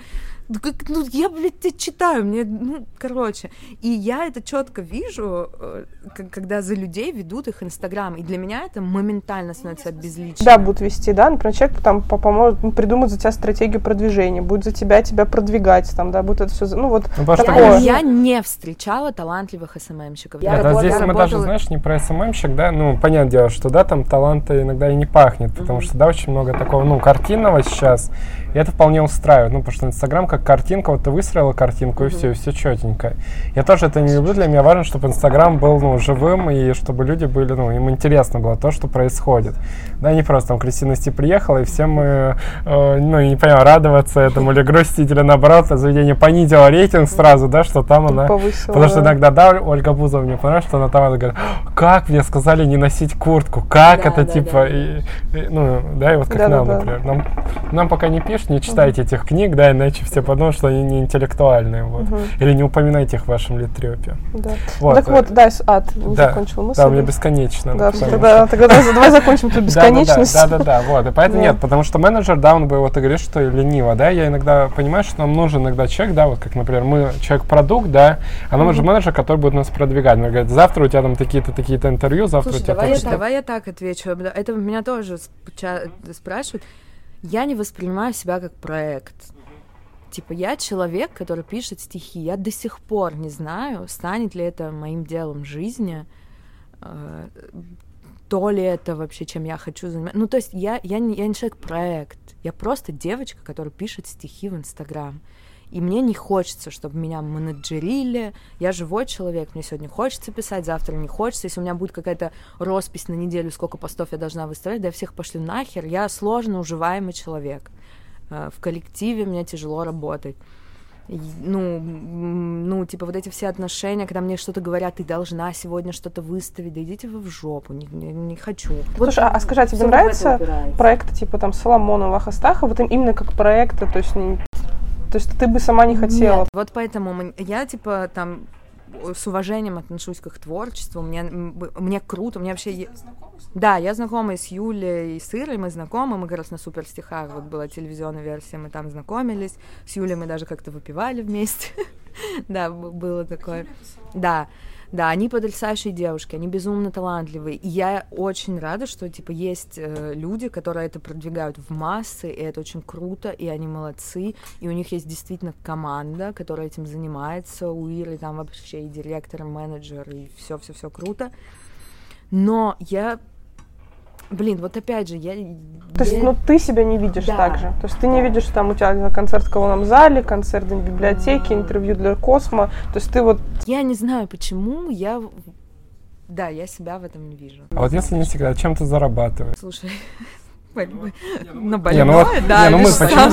Я, блядь, тебя читаю, мне, короче. И я это четко вижу, когда за людей ведут их Инстаграм, и для меня это моментально становится обезличенным. Да, будут вести, да, например, человек там поможет, придумает за тебя стратегию продвижения, будет за тебя продвигать, там, да, будет это все, такое. Я не встречала талантливых СММщиков. Здесь мы даже, знаешь, не про СММщик, да, понятное дело, что, да, там таланта иногда и не пахнет, потому что, да, очень много такого, картинного сейчас, и это вполне устраивает, потому что Инстаграм как картинка, вот ты выстроила картинку, и все четенько. Я тоже это не люблю, для меня важно, чтобы Инстаграм был, живым, и чтобы люди были, им интересно было то, что происходит. Да, не просто там Кристина Сти приехала, и всем мы, не понимаю, радоваться этому или грустить, или наоборот, заведение понизило рейтинг сразу, да, что там она... Повысила, потому что иногда, да, Ольга Бузова мне понравилось, что она там говорит: как мне сказали не носить куртку, как это, типа, и вот как нам, например. Нам пока не пишут, не читайте этих книг, да, иначе все подумают, что они не интеллектуальные, вот. Или не упоминайте их в вашем литрёпе. Да. Вот. Так вот, ты не закончила мысль. Да, у меня бесконечно. Да, тогда давай закончим эту бесконечность. Да, вот. И поэтому нет, потому что менеджер, да, он бы, вот ты говоришь, что лениво, да, я иногда понимаю, что нам нужен иногда человек, да, вот как, например, мы человек-продукт, да, а нам нужен менеджер, который будет нас продвигать. Он говорит: завтра у тебя там такие-то интервью, завтра. Слушай, у тебя давай я так отвечу. Это меня тоже спрашивают. Я не воспринимаю себя как проект. Типа, я человек, который пишет стихи. Я до сих пор не знаю, станет ли это моим делом жизни, то ли это вообще, чем я хочу заниматься. Ну, то есть я не человек-проект. Я просто девочка, которая пишет стихи в Инстаграм. И мне не хочется, чтобы меня менеджерили. Я живой человек, мне сегодня хочется писать, завтра не хочется. Если у меня будет какая-то роспись на неделю, сколько постов я должна выставлять, да я всех пошлю нахер. Я сложно уживаемый человек. В коллективе мне тяжело работать. Ну, типа, вот эти все отношения, когда мне что-то говорят, ты должна сегодня что-то выставить, да идите вы в жопу, не хочу. Слушай, а скажи, а тебе нравятся проекты типа там Соломонова, Астахова, вот именно как проекты, то есть ты бы сама не хотела? Нет, вот поэтому я, типа, там, с уважением отношусь к их творчеству, мне круто, мне вообще... Да, я знакома и с Юлей, и с Ирой, мы знакомы, мы как раз на Суперстихах, вот была телевизионная версия, мы там знакомились, с Юлей мы даже как-то выпивали вместе, да, было такое, да, они потрясающие девушки, они безумно талантливые, и я очень рада, что, типа, есть люди, которые это продвигают в массы, и это очень круто, и они молодцы, и у них есть действительно команда, которая этим занимается, у Иры там вообще и директор, и менеджер, и все круто, но я... Блин, вот опять же, То есть, ну, ты себя не видишь так же? То есть ты не видишь, там у тебя концерт в Колонном зале, концерт в библиотеке, интервью для Космо, то есть ты вот... Я не знаю, почему я себя в этом не вижу. А вот если не секрет, чем ты зарабатываешь? Слушай... На больное, да. Мы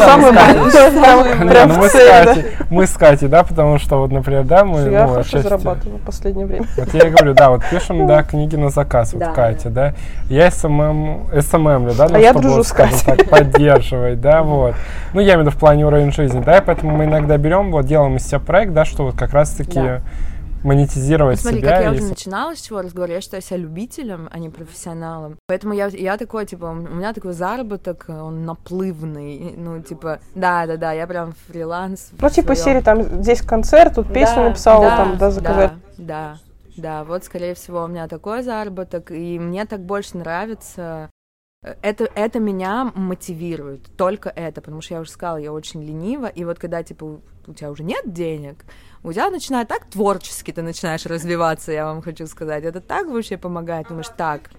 с Катей, да, потому что, вот, например, да, мы... Я хорошо зарабатываю в последнее время. Вот я и говорю, да, вот пишем, да, книги на заказ, вот Катя, да. Я СММ, да, а я дружу с Катей. Так, поддерживать, да, вот. Ну, я имею в виду в плане уровня жизни, да, и поэтому мы иногда берем, вот, делаем из себя проект, да, что вот как раз-таки... монетизировать Смотри, себя. Как я уже начинала, с чего разговор, я считаю себя любителем, а не профессионалом. Поэтому я такой, типа, у меня такой заработок, он наплывный, ну, типа, да, я прям фриланс. Ну, типа серии, там, здесь концерт, тут песню написала, там, заказать. Да, вот, скорее всего, у меня такой заработок, и мне так больше нравится. Это меня мотивирует, только это, потому что я уже сказала, я очень ленива, и вот когда, типа, у тебя уже нет денег, у тебя начинает так творчески ты начинаешь развиваться, я вам хочу сказать, это так вообще помогает, думаешь, так,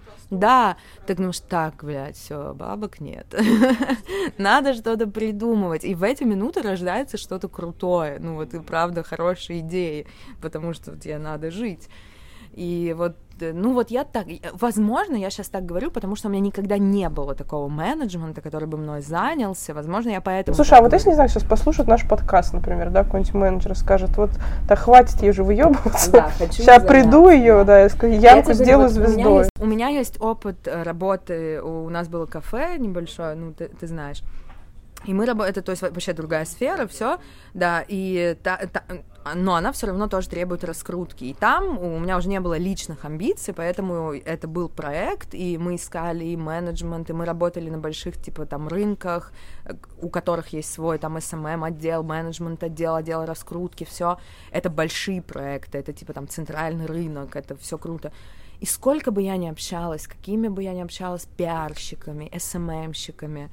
блядь, все, бабок нет, надо что-то придумывать, и в эти минуты рождается что-то крутое, ну вот и правда хорошие идеи, потому что тебе надо жить. И вот, ну вот я так, возможно, я сейчас так говорю, потому что у меня никогда не было такого менеджмента, который бы мной занялся, возможно, я поэтому... Слушай, а вот если, не знаю, сейчас послушают наш подкаст, например, да, какой-нибудь менеджер скажет, вот, так хватит ей же выебываться, да, сейчас приду ее, да, ямку сделаю звездой. У меня есть опыт работы, у нас было кафе небольшое, ну, ты знаешь, и мы работаем, это, то есть, вообще другая сфера, все, да, и но она все равно тоже требует раскрутки. И там у меня уже не было личных амбиций, поэтому это был проект, и мы искали и менеджмент, и мы работали на больших, типа, там, рынках, у которых есть свой, там, SMM отдел, менеджмент отдел раскрутки, все. Это большие проекты, это, типа, там, центральный рынок, это все круто. И сколько бы я ни общалась, какими бы я ни общалась пиарщиками, SMM-щиками,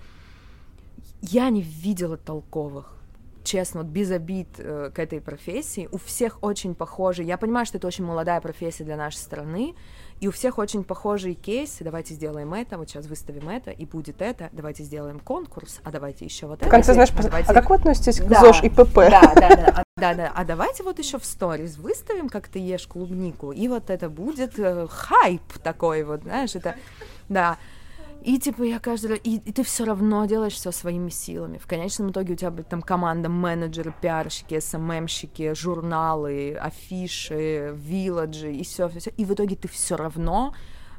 я не видела толковых. Честно, вот без обид к этой профессии, у всех очень похожие, я понимаю, что это очень молодая профессия для нашей страны, и у всех очень похожие кейсы, давайте сделаем это, вот сейчас выставим это, и будет это, давайте сделаем конкурс, а давайте еще вот это. В конце, знаешь, давайте... а как вы относитесь к ЗОЖ и ПП? Да, а давайте вот еще в сторис выставим, как ты ешь клубнику, и вот это будет хайп такой вот, знаешь, это, да. И типа я каждый раз... И ты все равно делаешь все своими силами. В конечном итоге у тебя будет там команда, менеджеры, пиарщики, СММщики, журналы, афиши, вилладжи и все. И в итоге ты все равно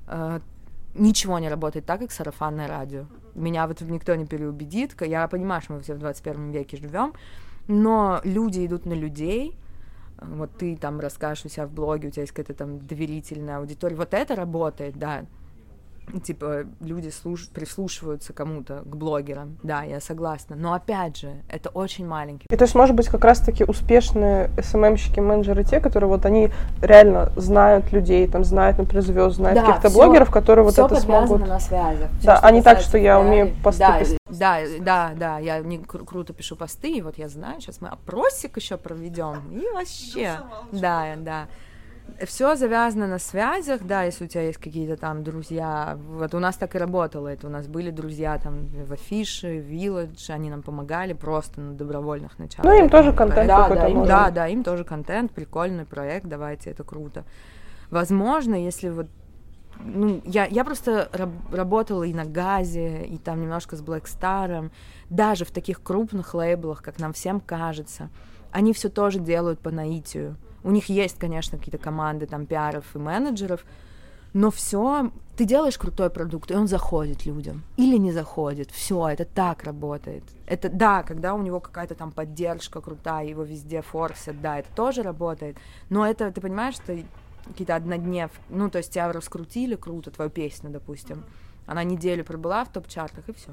ничего не работает так, как сарафанное радио. Меня в этом никто не переубедит. Я понимаю, что мы все в 21 веке живем, но люди идут на людей. Вот ты там расскажешь у себя в блоге, у тебя есть какая-то там доверительная аудитория. Вот это работает, да. типа, люди прислушиваются кому-то, к блогерам. Да, я согласна. Но, опять же, это очень маленький. И то есть, может быть, как раз-таки успешные СММщики, менеджеры те, которые вот они реально знают людей, там, знают, например, звезд, знают каких-то блогеров, которые вот это смогут... на связях. Да, а не так, что я умею посты писать. Да, я круто пишу посты, и вот я знаю, сейчас мы опросик еще проведем, и вообще, да. Все завязано на связях, да, если у тебя есть какие-то там друзья, вот у нас так и работало, это у нас были друзья там в Афише, в Village, они нам помогали просто на добровольных началах. Ну, им тоже контент какой-то можно. Да, им тоже контент, прикольный проект, давайте, это круто. Возможно, если вот, ну, я просто работала и на Газе, и там немножко с Black Star'ом, даже в таких крупных лейблах, как нам всем кажется, они все тоже делают по наитию. У них есть, конечно, какие-то команды там пиаров и менеджеров, но все, ты делаешь крутой продукт, и он заходит людям. Или не заходит. Все, это так работает. Это да, когда у него какая-то там поддержка крутая, его везде форсят, да, это тоже работает. Но это, ты понимаешь, что какие-то однодневки, ну, то есть тебя раскрутили круто, твою песню, допустим. Она неделю пробыла в топ-чартах, и все.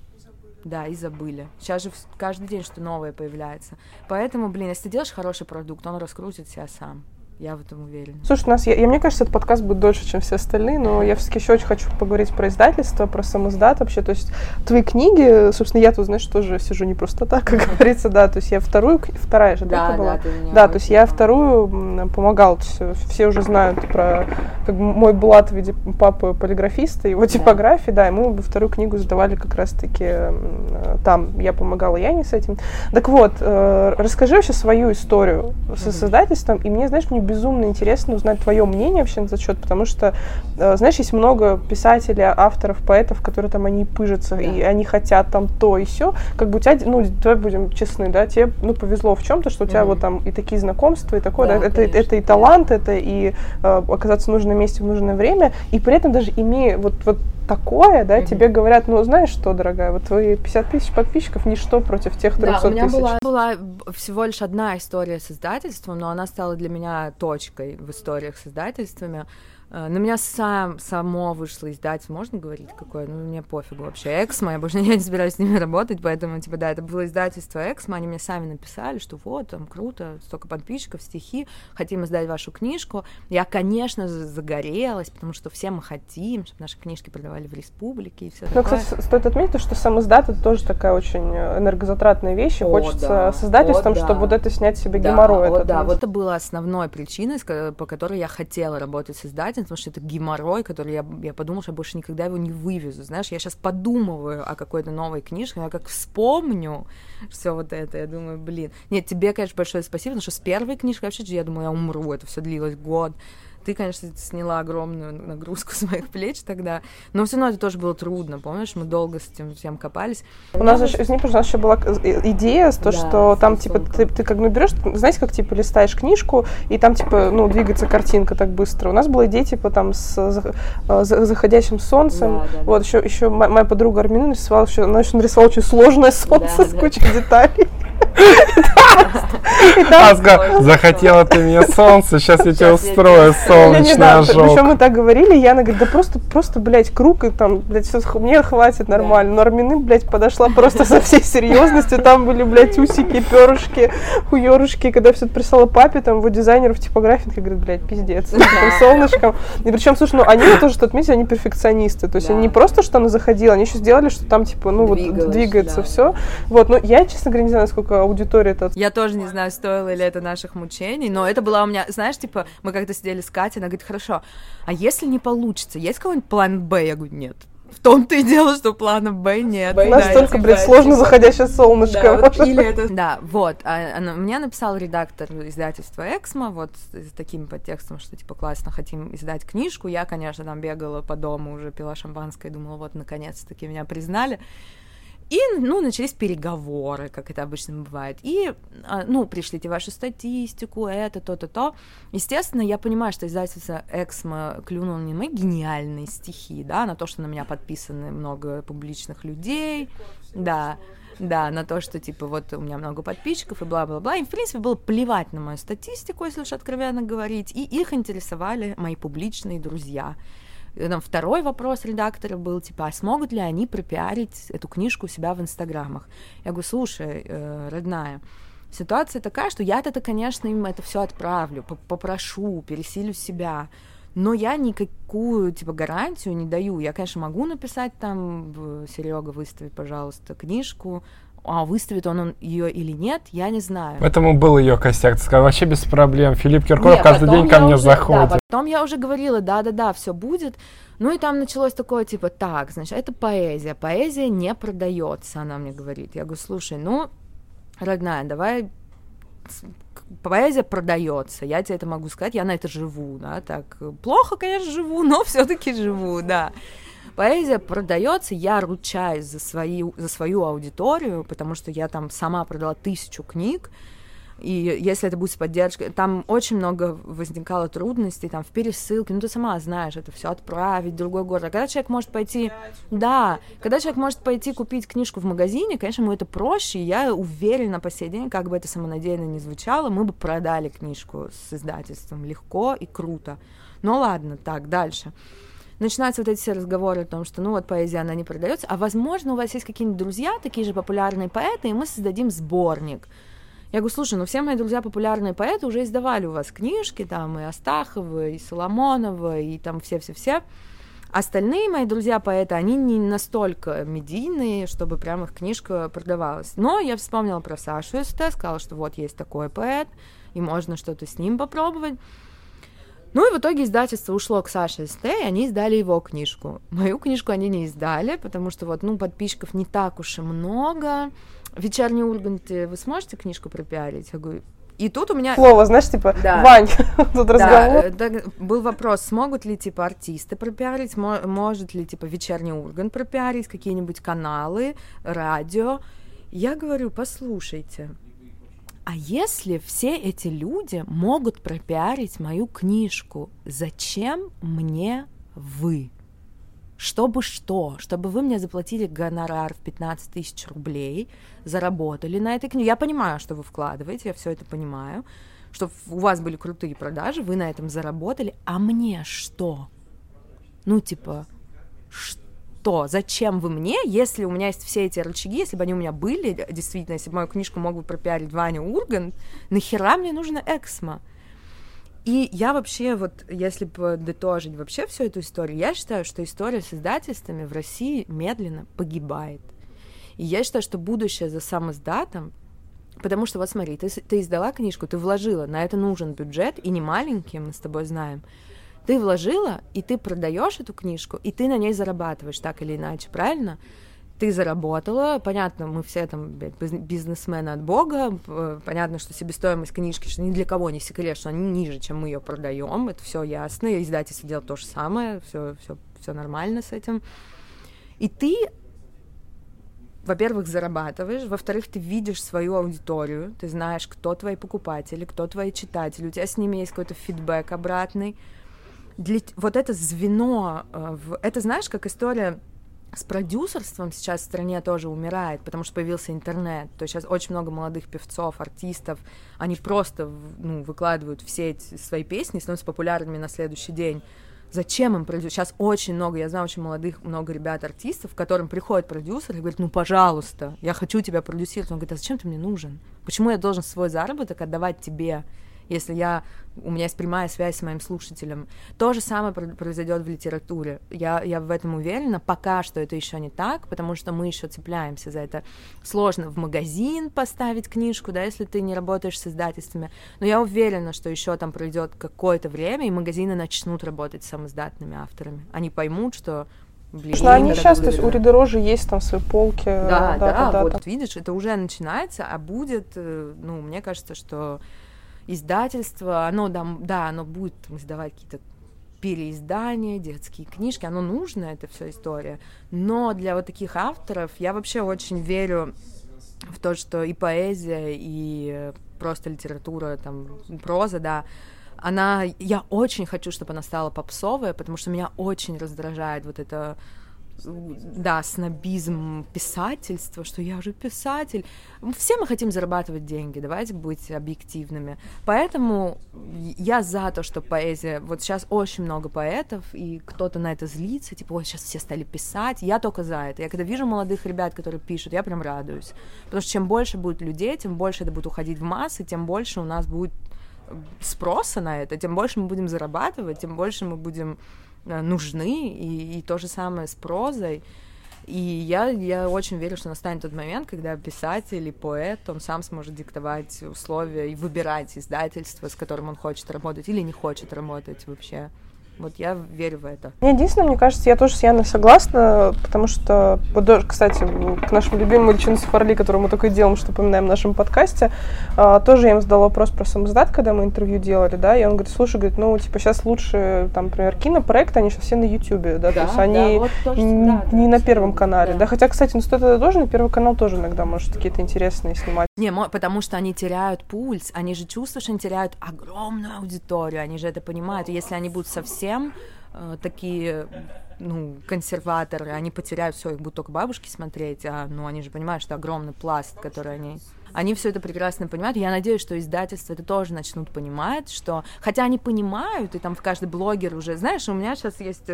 Да, и забыли. Сейчас же каждый день что-то новое появляется. Поэтому, если ты делаешь хороший продукт, он раскрутит себя сам. Я в этом уверена. Слушай, мне кажется, этот подкаст будет дольше, чем все остальные, но я все-таки еще очень хочу поговорить про издательство, про самиздат вообще. То есть твои книги, собственно, я тут, знаешь, тоже сижу не просто так, как говорится, да. То есть я вторая же, да, была? Да, то есть я вторую помогала. Все уже знают про мой блат в виде папы полиграфиста, его типографии, да, и мы вторую книгу сдавали как раз-таки там. Я помогала Яне с этим. Так вот, расскажи вообще свою историю с издательством, и мне, знаешь, мне безумно интересно узнать твое мнение вообще на этот счет, потому что, знаешь, есть много писателей, авторов, поэтов, которые там, они пыжатся, и они хотят там то и сё. Как бы у тебя, ну, давай будем честны, да, тебе, ну, повезло в чем-то, что у тебя вот там и такие знакомства, и такое, да, это и талант, это и оказаться в нужном месте в нужное время, и при этом даже имея вот такое, да, тебе говорят, ну, знаешь что, дорогая, вот твои 50 тысяч подписчиков ничто против тех 300 тысяч. Да, у меня была всего лишь одна история с издательством, но она стала для меня точкой в историях с издательствами. На меня само вышло издательство, можно говорить какое? Ну, мне пофигу вообще. Эксмо, я больше не собираюсь с ними работать, поэтому, типа, да, это было издательство Эксмо, они мне сами написали, что вот, там, круто, столько подписчиков, стихи, хотим издать вашу книжку. Я, конечно, загорелась, потому что все мы хотим, чтобы наши книжки продавали в республике и все такое. Ну, кстати, стоит отметить, что сам издат — это тоже такая очень энергозатратная вещь, и хочется с издательством, чтобы вот это снять себе геморрой. Вот это было основной причиной, по которой я хотела работать с издательством, потому что это геморрой, который я подумала, что я больше никогда его не вывезу. Знаешь, я сейчас подумываю о какой-то новой книжке, я как вспомню все вот это, я думаю, блин. Нет, тебе, конечно, большое спасибо, потому что с первой книжкой вообще, я думаю, я умру, это все длилось год. Ты, конечно, сняла огромную нагрузку с моих плеч тогда, но все равно это тоже было трудно, помнишь? Мы долго с этим всем копались. У нас еще, извини, пожалуйста, у нас еще была идея, что там, типа, ты как бы берешь, знаете, как, типа, листаешь книжку, и там, типа, ну, двигается картинка так быстро. У нас была идея, типа, там, с заходящим солнцем. Вот, еще моя подруга Армина нарисовала, она еще нарисовала очень сложное солнце с кучей деталей. Аска, захотела ты мне солнце, сейчас я тебе устрою солнечный ожог. Причем мы так говорили, Яна говорит, да просто, блядь, круг, и там, блядь, все, мне хватит нормально. Но Армины, блядь, подошла просто со всей серьезностью, там были, блядь, усики, перышки, хуёрышки, когда все это прислала папе, там, его дизайнеров, типографии, я говорю, блядь, пиздец, там, солнышком. И причем, слушай, ну, они тоже, что отметили, они перфекционисты, то есть они не просто, что она заходила, они еще сделали, что там, типа, ну, вот, двигается все. Вот, но я, честно говоря, не знаю, насколько аудитория-то... Я тоже не знаю, стоило ли это наших мучений, но это была у меня, знаешь, типа, мы как-то сидели с Катей, она говорит, хорошо, а если не получится, есть какой-нибудь план Б? Я говорю, нет. В том-то и дело, что плана Б нет. У нас только, блядь, сложно заходящее солнышко. Да, вот. Мне написал редактор издательства Эксмо, вот с таким подтекстом, что, типа, классно, хотим издать книжку. Я, конечно, там бегала по дому, уже пила шампанское, думала, вот, наконец-таки меня признали. И, ну, начались переговоры, как это обычно бывает. И, ну, пришлите вашу статистику, это, то. Естественно, я понимаю, что издательство Эксмо клюнуло на мои гениальные стихи, да, на то, что на меня подписаны много публичных людей, да, на то, что, типа, вот у меня много подписчиков и бла-бла-бла. Им, в принципе, было плевать на мою статистику, если уж откровенно говорить, и их интересовали мои публичные друзья. И там второй вопрос редактора был, типа, а смогут ли они пропиарить эту книжку у себя в инстаграмах? Я говорю, слушай, родная, ситуация такая, что я-то, конечно, им это все отправлю, попрошу, пересилю себя, но я никакую, типа, гарантию не даю. Я, конечно, могу написать там, Серега, выстави, пожалуйста, книжку, а выставит он ее или нет, я не знаю. Поэтому был ее косяк. Ты сказал, вообще без проблем. Филипп Киркоров каждый день ко мне заходит. Да, потом я уже говорила, да, все будет. Ну и там началось такое, типа, так, значит, это поэзия. Поэзия не продается, она мне говорит. Я говорю, слушай, ну, родная, давай... Поэзия продается, я тебе это могу сказать, я на это живу, да, так, плохо, конечно, живу, но все-таки живу, да. Поэзия продается, я ручаюсь за свою аудиторию, потому что я там сама продала 1000 книг, и если это будет с поддержкой, там очень много возникало трудностей, там в пересылке, ну ты сама знаешь, это все отправить в другой город. А когда человек может пойти, да, когда человек может пойти купить книжку в магазине, конечно, ему это проще, и я уверена по сей день, как бы это самонадеянно ни звучало, мы бы продали книжку с издательством легко и круто. Ну ладно, так, дальше. Начинаются вот эти все разговоры о том, что, ну вот, поэзия, она не продается, а возможно, у вас есть какие-нибудь друзья, такие же популярные поэты, и мы создадим сборник. Я говорю, слушай, ну все мои друзья популярные поэты уже издавали у вас книжки, там и Астахова, и Соломонова, и там все-все-все. Остальные мои друзья поэты, они не настолько медийные, чтобы прям их книжка продавалась. Но я вспомнила про Сашу СТ, сказала, что вот есть такой поэт, и можно что-то с ним попробовать. Ну и в итоге издательство ушло к Саше СТ, и они издали его книжку. Мою книжку они не издали, потому что вот, ну, подписчиков не так уж и много. «Вечерний Ургант», вы сможете книжку пропиарить? Я говорю, и тут у меня... Слово, знаешь, типа, да. Вань, тут разговор. Да, был вопрос, смогут ли, типа, артисты пропиарить, может ли, типа, «Вечерний Ургант» пропиарить, какие-нибудь каналы, радио. Я говорю, послушайте, а если все эти люди могут пропиарить мою книжку, зачем мне вы? Чтобы что? Чтобы вы мне заплатили гонорар в 15 000 рублей, заработали на этой книге. Я понимаю, что вы вкладываете, я все это понимаю, что у вас были крутые продажи, вы на этом заработали, а мне что? Ну, типа, что? Зачем вы мне, если у меня есть все эти рычаги, если бы они у меня были, действительно, если бы мою книжку мог бы пропиарить Ваня Ургант, нахера мне нужно Эксмо? И я вообще, вот, если подытожить вообще всю эту историю, я считаю, что история с издательствами в России медленно погибает. И я считаю, что будущее за самиздатом, потому что, вот смотри, ты издала книжку, ты вложила, на это нужен бюджет, и не маленький, мы с тобой знаем. Ты вложила, и ты продаешь эту книжку, и ты на ней зарабатываешь так или иначе, правильно? Ты заработала, понятно, мы все там бизнесмены от бога, понятно, что себестоимость книжки, что ни для кого не секрет, что они ниже, чем мы ее продаем, это все ясно, и издательство делает то же самое, все нормально с этим. И ты, во-первых, зарабатываешь, во-вторых, ты видишь свою аудиторию, ты знаешь, кто твои покупатели, кто твои читатели, у тебя с ними есть какой-то фидбэк обратный. Вот это звено, это, знаешь, как история с продюсерством сейчас в стране тоже умирает, потому что появился интернет. То есть сейчас очень много молодых певцов, артистов, они просто, ну, выкладывают все эти свои песни, становятся популярными на следующий день. Зачем им продюсер? Сейчас очень много, я знаю очень много ребят-артистов, к которым приходит продюсер и говорит, ну, пожалуйста, я хочу тебя продюсировать. Он говорит, а зачем ты мне нужен? Почему я должен свой заработок отдавать тебе, если у меня есть прямая связь с моим слушателем? То же самое произойдет в литературе. Я в этом уверена. Пока что это еще не так, потому что мы еще цепляемся за это. Сложно в магазин поставить книжку, да, если ты не работаешь с издательствами. Но я уверена, что еще там пройдет какое-то время, и магазины начнут работать с самоиздатными авторами. Они поймут, что... Блин, что они сейчас, то есть у Ридеро же есть там свои полки. Да, вот видишь, это уже начинается, а будет, ну, мне кажется, что издательство, оно будет издавать какие-то переиздания, детские книжки, оно нужно, это все история. Но для вот таких авторов я вообще очень верю в то, что и поэзия, и просто литература, там, проза, да, я очень хочу, чтобы она стала попсовая, потому что меня очень раздражает вот это да, снобизм писательства, что я же писатель. Все мы хотим зарабатывать деньги, давайте быть объективными. Поэтому я за то, что поэзия... Вот сейчас очень много поэтов, и кто-то на это злится, типа, ой, сейчас все стали писать. Я только за это. Я когда вижу молодых ребят, которые пишут, я прям радуюсь. Потому что чем больше будет людей, тем больше это будет уходить в массы, тем больше у нас будет спроса на это, тем больше мы будем зарабатывать, тем больше мы будем нужны, и то же самое с прозой. И я очень верю, что настанет тот момент, когда писатель и поэт, он сам сможет диктовать условия и выбирать издательство, с которым он хочет работать или не хочет работать вообще. Вот я верю в это. Единственное, мне кажется, я тоже с Яной согласна, потому что, кстати, к нашему любимому Ильчину Сафарли, которого мы только и делаем, что упоминаем в нашем подкасте, тоже я им задала вопрос про самоздат, когда мы интервью делали, да, и он говорит, слушай, говорит, ну, типа, сейчас лучше, там, например, кинопроекты, они сейчас все на Ютубе, да, то есть они не на Первом канале, да, хотя, кстати, ну, стоит это тоже, на Первый канал тоже иногда может какие-то интересные снимать. Не, потому что они теряют пульс, они же чувствуют, что они теряют огромную аудиторию, они же это понимают, и если они будут совсем такие, ну, консерваторы, они потеряют все, их будут только бабушки смотреть, ну, они же понимают, что огромный пласт, который они все это прекрасно понимают. Я надеюсь, что издательства это тоже начнут понимать, что, хотя они понимают, и там в каждый блогер уже, знаешь, у меня сейчас есть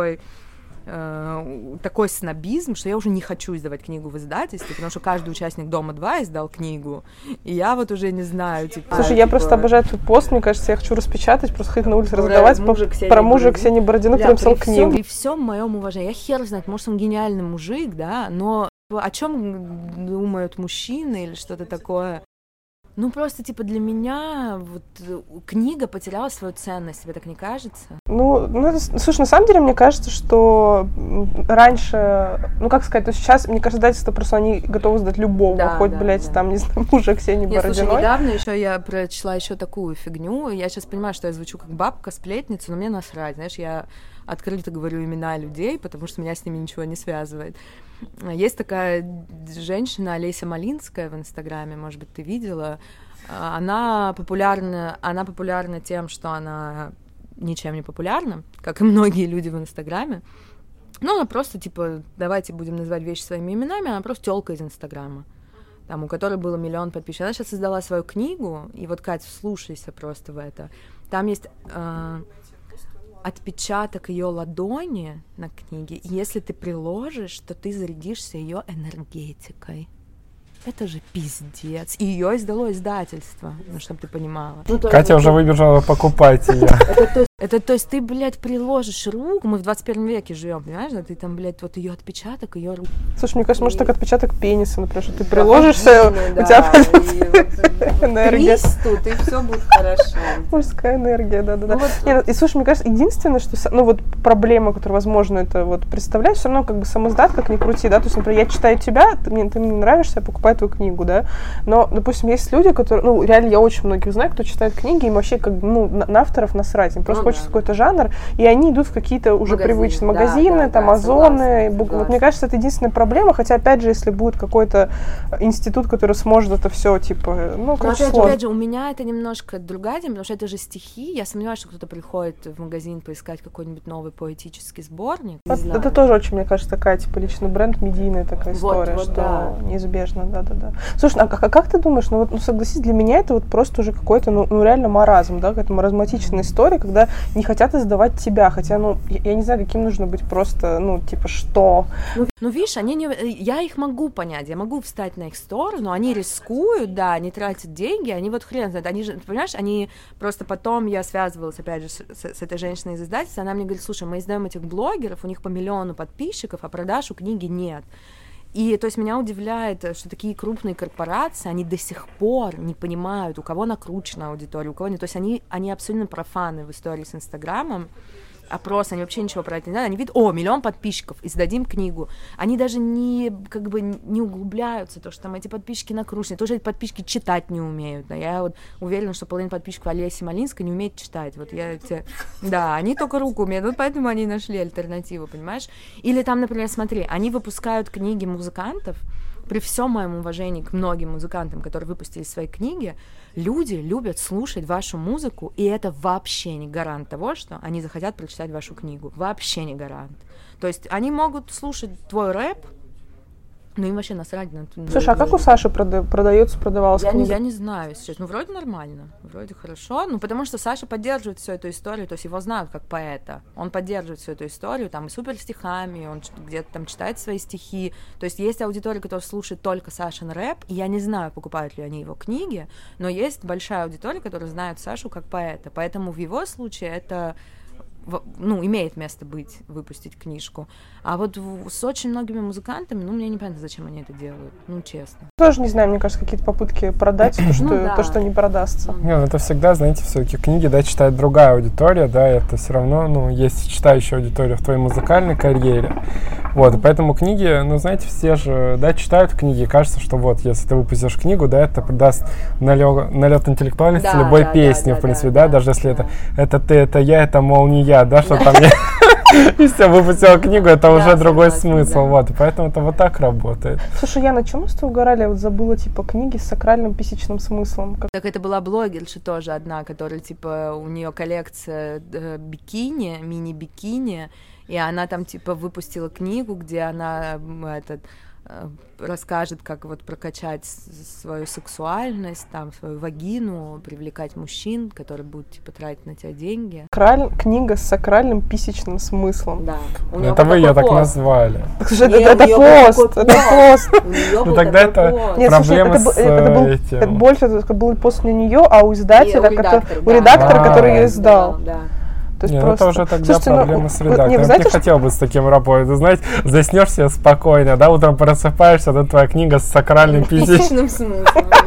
такой снобизм, что я уже не хочу издавать книгу в издательстве, потому что каждый участник Дома-2 издал книгу, и я вот уже не знаю, типа... Слушай, я просто обожаю твой пост, мне кажется, я хочу распечатать, просто ходить на улице, раздавать про мужа Ксении Бородиной, который написал книгу. При всем моем уважении, я хер знает, может, он гениальный мужик, да, но о чем думают мужчины или что-то такое? Ну, просто, типа, для меня вот книга потеряла свою ценность, тебе так не кажется? Слушай, на самом деле, мне кажется, что раньше, ну, как сказать, то сейчас, мне кажется, издательства просто они готовы сдать любого, там, не знаю, мужа Ксении Бородиной. Слушай, недавно еще я прочла еще такую фигню, я сейчас понимаю, что я звучу как бабка, сплетница, но мне насрать, знаешь, я открыто говорю имена людей, потому что меня с ними ничего не связывает. Есть такая женщина Олеся Малинская в Инстаграме, может быть, ты видела. Она популярна тем, что она ничем не популярна, как и многие люди в Инстаграме. Ну, она просто, типа, давайте будем называть вещи своими именами, она просто тёлка из Инстаграма, там, у которой было 1 миллион подписчиков. Она сейчас издала свою книгу, и вот, Катя, вслушайся просто в это. Там есть... отпечаток ее ладони на книге, и если ты приложишь, то ты зарядишься ее энергетикой. Это же пиздец. И ее издало издательство, ну, чтобы ты понимала. Катя уже выбежала покупать ее. Это, то есть ты, блядь, приложишь руку, мы в 21 веке живем, понимаешь, да? Ты там, блядь, вот ее отпечаток, ее руку. Слушай, мне кажется, может, так отпечаток пениса, например, что ты приложишься, у тебя энергия. Тут, и все будет хорошо. Мужская энергия, да-да-да. И, слушай, мне кажется, единственное, что, ну, вот проблема, которую, возможно, это вот представлять, все равно, как бы, самоздат, как ни крути, да, то есть, например, я читаю тебя, ты мне нравишься, я покупаю твою книгу, да, но, допустим, есть люди, которые, ну, реально, я очень многих знаю, кто читает книги, им вообще, как бы, ну, на авторов насрать, им просто хочется какой-то жанр, и они идут в какие-то уже привычные магазины, там, Озоны. Вот мне кажется, это единственная проблема, хотя, опять же, если будет какой-то институт, который сможет это все, типа, ну, короче, опять же, у меня это немножко другая тема, потому что это же стихи, я сомневаюсь, что кто-то приходит в магазин поискать какой-нибудь новый поэтический сборник. Это тоже очень, мне кажется, такая, типа, личный бренд, медийная такая история, что неизбежно, да-да-да. Слушай, а как ты думаешь, ну, согласись, для меня это вот просто уже какой-то, ну реально маразм, да, какая-то маразматичная история, когда не хотят издавать тебя, хотя, ну, я не знаю, каким нужно быть просто, ну, типа, что? Ну, видишь, я их могу понять, я могу встать на их сторону, они рискуют, да, они тратят деньги, они вот хрен знает, они же, понимаешь, они просто потом, я связывалась, опять же, с этой женщиной из издательства, она мне говорит, слушай, мы издаем этих блогеров, у них по 1 миллиону подписчиков, а продаж у книги нет. И, то есть, меня удивляет, что такие крупные корпорации, они до сих пор не понимают, у кого накручена аудитория, у кого нет. То есть, они абсолютно профаны в истории с Инстаграмом. Опрос, они вообще ничего про это не знают. Они видят, 1 миллион подписчиков, издадим книгу. Они даже не углубляются, то, что там эти подписчики накручены. Тоже эти подписчики читать не умеют. Да? Я вот уверена, что половина подписчиков Олеси Малинской не умеет читать. Вот да, они только руку умеют, вот поэтому они нашли альтернативу, понимаешь? Или там, например, смотри, они выпускают книги музыкантов, при всем моем уважении к многим музыкантам, которые выпустили свои книги, люди любят слушать вашу музыку, и это вообще не гарант того, что они захотят прочитать вашу книгу. Вообще не гарант. То есть они могут слушать твой рэп, но им вообще насрать на... Слушай, а как у Саши продавалась книга? Я не знаю, если честно. Ну, вроде нормально, вроде хорошо. Ну, потому что Саша поддерживает всю эту историю, то есть его знают как поэта. Он поддерживает всю эту историю, там, и супер стихами, он где-то там читает свои стихи. То есть есть аудитория, которая слушает только Сашин рэп, и я не знаю, покупают ли они его книги, но есть большая аудитория, которая знает Сашу как поэта. Поэтому в его случае это... ну, имеет место быть, выпустить книжку. А вот с очень многими музыкантами, ну, мне непонятно, зачем они это делают, ну, честно. Тоже не знаю, мне кажется, какие-то попытки продать то, что не продастся. Не, ну, это всегда, знаете, все-таки книги, да, читает другая аудитория, да, это все равно, ну, есть читающая аудитория в твоей музыкальной карьере. Вот, и поэтому книги, ну, знаете, все же, да, читают книги, и кажется, что вот, если ты выпустишь книгу, да, это придаст налет интеллектуальности любой песни, в принципе, да, даже если это ты, это я, это, мол, не я, да, что там я... И все, выпустила книгу, это уже другой смысл, вот, и поэтому это вот так работает. Слушай, Яна, чем мы с тобой угорали? Я вот забыла, типа, книги с сакральным писечным смыслом. Так это была блогерша тоже одна, которая, типа, у нее коллекция бикини, мини-бикини, и она там, типа, выпустила книгу, где она расскажет, как вот прокачать свою сексуальность, там, свою вагину, привлекать мужчин, которые будут, типа, тратить на тебя деньги. Книга с сакральным писечным смыслом. Да. Это вы ее так назвали. Это пост. Ну тогда это проблема с этим. Это больше был пост не у нее, а у издателя, у редактора, который ее издал. То есть это уже тогда проблема с редактором. Я не хотел бы с таким работать. Знаете, заснешь себе спокойно, да, утром просыпаешься, это твоя книга с сакральным писечным смыслом,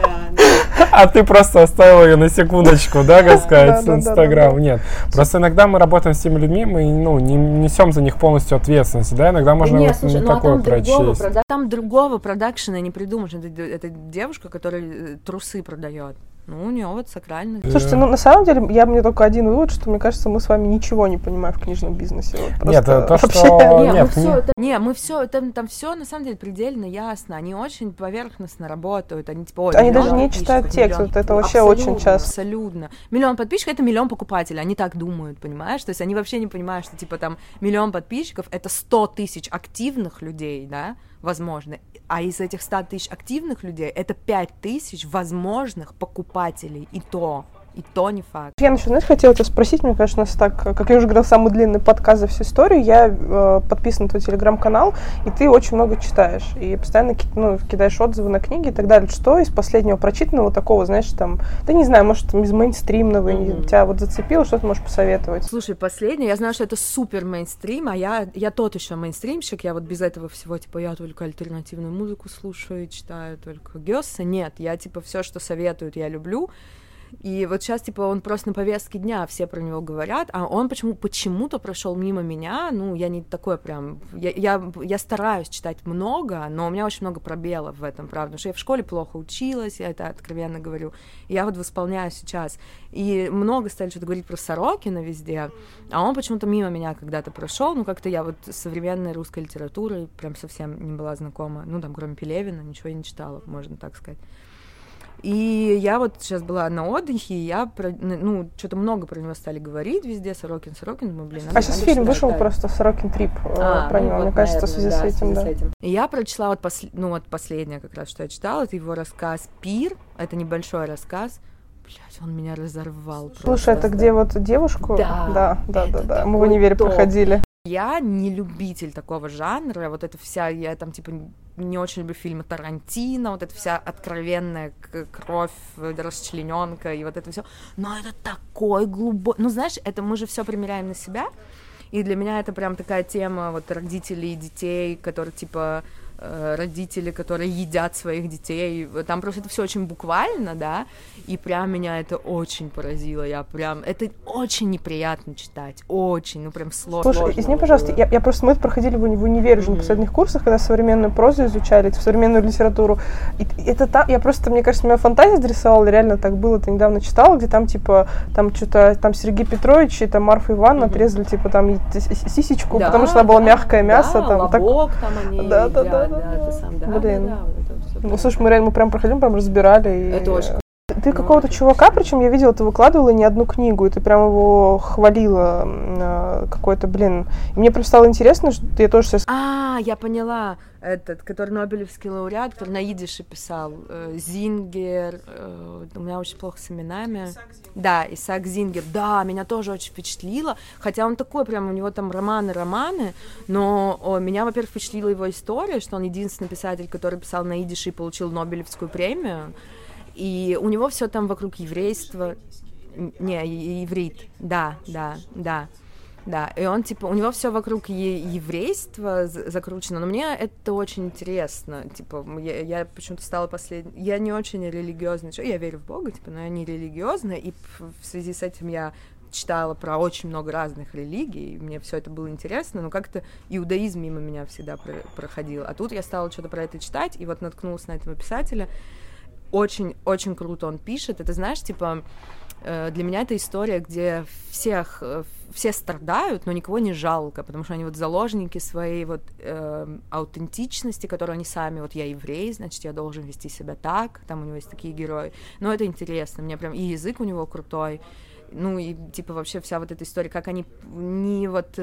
а ты просто оставил ее на секундочку, да, как сказать, в Инстаграм. Нет. Просто иногда мы работаем с теми людьми, мы, ну, не несем за них полностью ответственность, да, иногда можно вот такое прочесть. Там другого продакшена не придумаешь. Это девушка, которая трусы продает. Ну, у нее вот сакральный. Слушайте, ну, на самом деле, мне только один вывод, что, мне кажется, мы с вами ничего не понимаем в книжном бизнесе. Вот, нет, то, что... мы все, там все, на самом деле, предельно ясно. Они очень поверхностно работают. Они, типа, они даже не читают текст. Вот это вообще очень часто. Абсолютно. 1 миллион подписчиков — это 1 миллион покупателей. Они так думают, понимаешь? То есть они вообще не понимают, что, типа, там, 1 миллион подписчиков — это 100 тысяч активных людей, да, возможно. А из этих 100 тысяч активных людей это 5 тысяч возможных покупателей. И то не факт. Я еще, знаешь, хотела тебя спросить, мне кажется, у нас так, как я уже говорила, самый длинный подкаст за всю историю. Я подписана на твой телеграм-канал, и ты очень много читаешь. И постоянно кидаешь отзывы на книги и так далее. Что из последнего прочитанного такого, знаешь, там, да не знаю, может, там, из мейнстримного тебя вот зацепило, что ты можешь посоветовать? Слушай, последнее, я знаю, что это супер мейнстрим, а я тот еще мейнстримщик, я вот без этого всего, типа, я только альтернативную музыку слушаю и читаю, только Гёсса. Нет, я, типа, все, что советуют, я люблю. И вот сейчас, типа, он просто на повестке дня, все про него говорят, а он почему-то прошел мимо меня. Ну, я не такой прям... Я стараюсь читать много, но у меня очень много пробелов в этом, правда, потому что я в школе плохо училась, я это откровенно говорю. И я вот восполняю сейчас. И много стали что-то говорить про Сорокина везде, а он почему-то мимо меня когда-то прошел. Ну, как-то я вот с современной русской литературой прям совсем не была знакома. Ну, там, кроме Пелевина, ничего я не читала, можно так сказать. И я вот сейчас была на отдыхе, и я, что-то много про него стали говорить везде, Сорокин, думаю, блин. А сейчас фильм вышел просто «Сорокин Трип» про него, мне кажется, в связи с этим, да. И я прочла вот последнее как раз, что я читала, это его рассказ «Пир», это небольшой рассказ. Блять, он меня разорвал. Слушай, это где вот девушку? Да, мы в универе проходили. Я не любитель такого жанра, вот это вся, я там, типа, не очень люблю фильмы Тарантино, вот эта вся откровенная кровь, расчлененка и вот это все. Но это такой глубокий... Ну, знаешь, это мы же все примеряем на себя, и для меня это прям такая тема вот родителей и детей, которые, типа, родители, которые едят своих детей. Там просто это все очень буквально, да, и прям меня это очень поразило. Это очень неприятно читать, очень, прям сложно. Слушай, извини, пожалуйста, я просто, мы проходили в универе уже на последних курсах, когда современную прозу изучали, современную литературу. И это там, мне кажется, моя фантазия дорисовала, реально так было, ты недавно читала, где там, типа, там что-то, там Сергей Петрович и там Марфа Ивановна отрезали, типа, там сисечку, потому что она была мягкое мясо. Да, там, лобок, там они да. это сам, да. Блин. Да, вот это. Ну, слушай, мы прям проходили, прям разбирали. Это очень. Ты какого-то чувака, причем я видела, ты выкладывала не одну книгу, и ты прям его хвалила какой-то, блин. И мне просто стало интересно, что я тоже сейчас... Я поняла. Этот, который Нобелевский лауреат, который на идише писал. Зингер. У меня очень плохо с именами. Да, Исаак Зингер. Да, меня тоже очень впечатлило. Хотя он такой прям, у него там романы, но меня, во-первых, впечатлила его история, что он единственный писатель, который писал на идише и получил Нобелевскую премию. И у него все там вокруг еврейства. Не, иврит. Да. И он, типа, у него все вокруг еврейства закручено, но мне это очень интересно. Типа, я почему-то стала последней... Я не очень религиозная, я верю в Бога, типа, но я не религиозная, и в связи с этим я читала про очень много разных религий, и мне все это было интересно, но как-то иудаизм мимо меня всегда проходил. А тут я стала что-то про это читать, и вот наткнулась на этого писателя. Очень круто он пишет. Это, знаешь, типа, для меня это история, где все страдают, но никого не жалко, потому что они вот заложники своей вот аутентичности, которую они сами, вот я еврей, значит, я должен вести себя так, там у него есть такие герои. Но это интересно, мне прям и язык у него крутой, ну и типа вообще вся вот эта история, как они не вот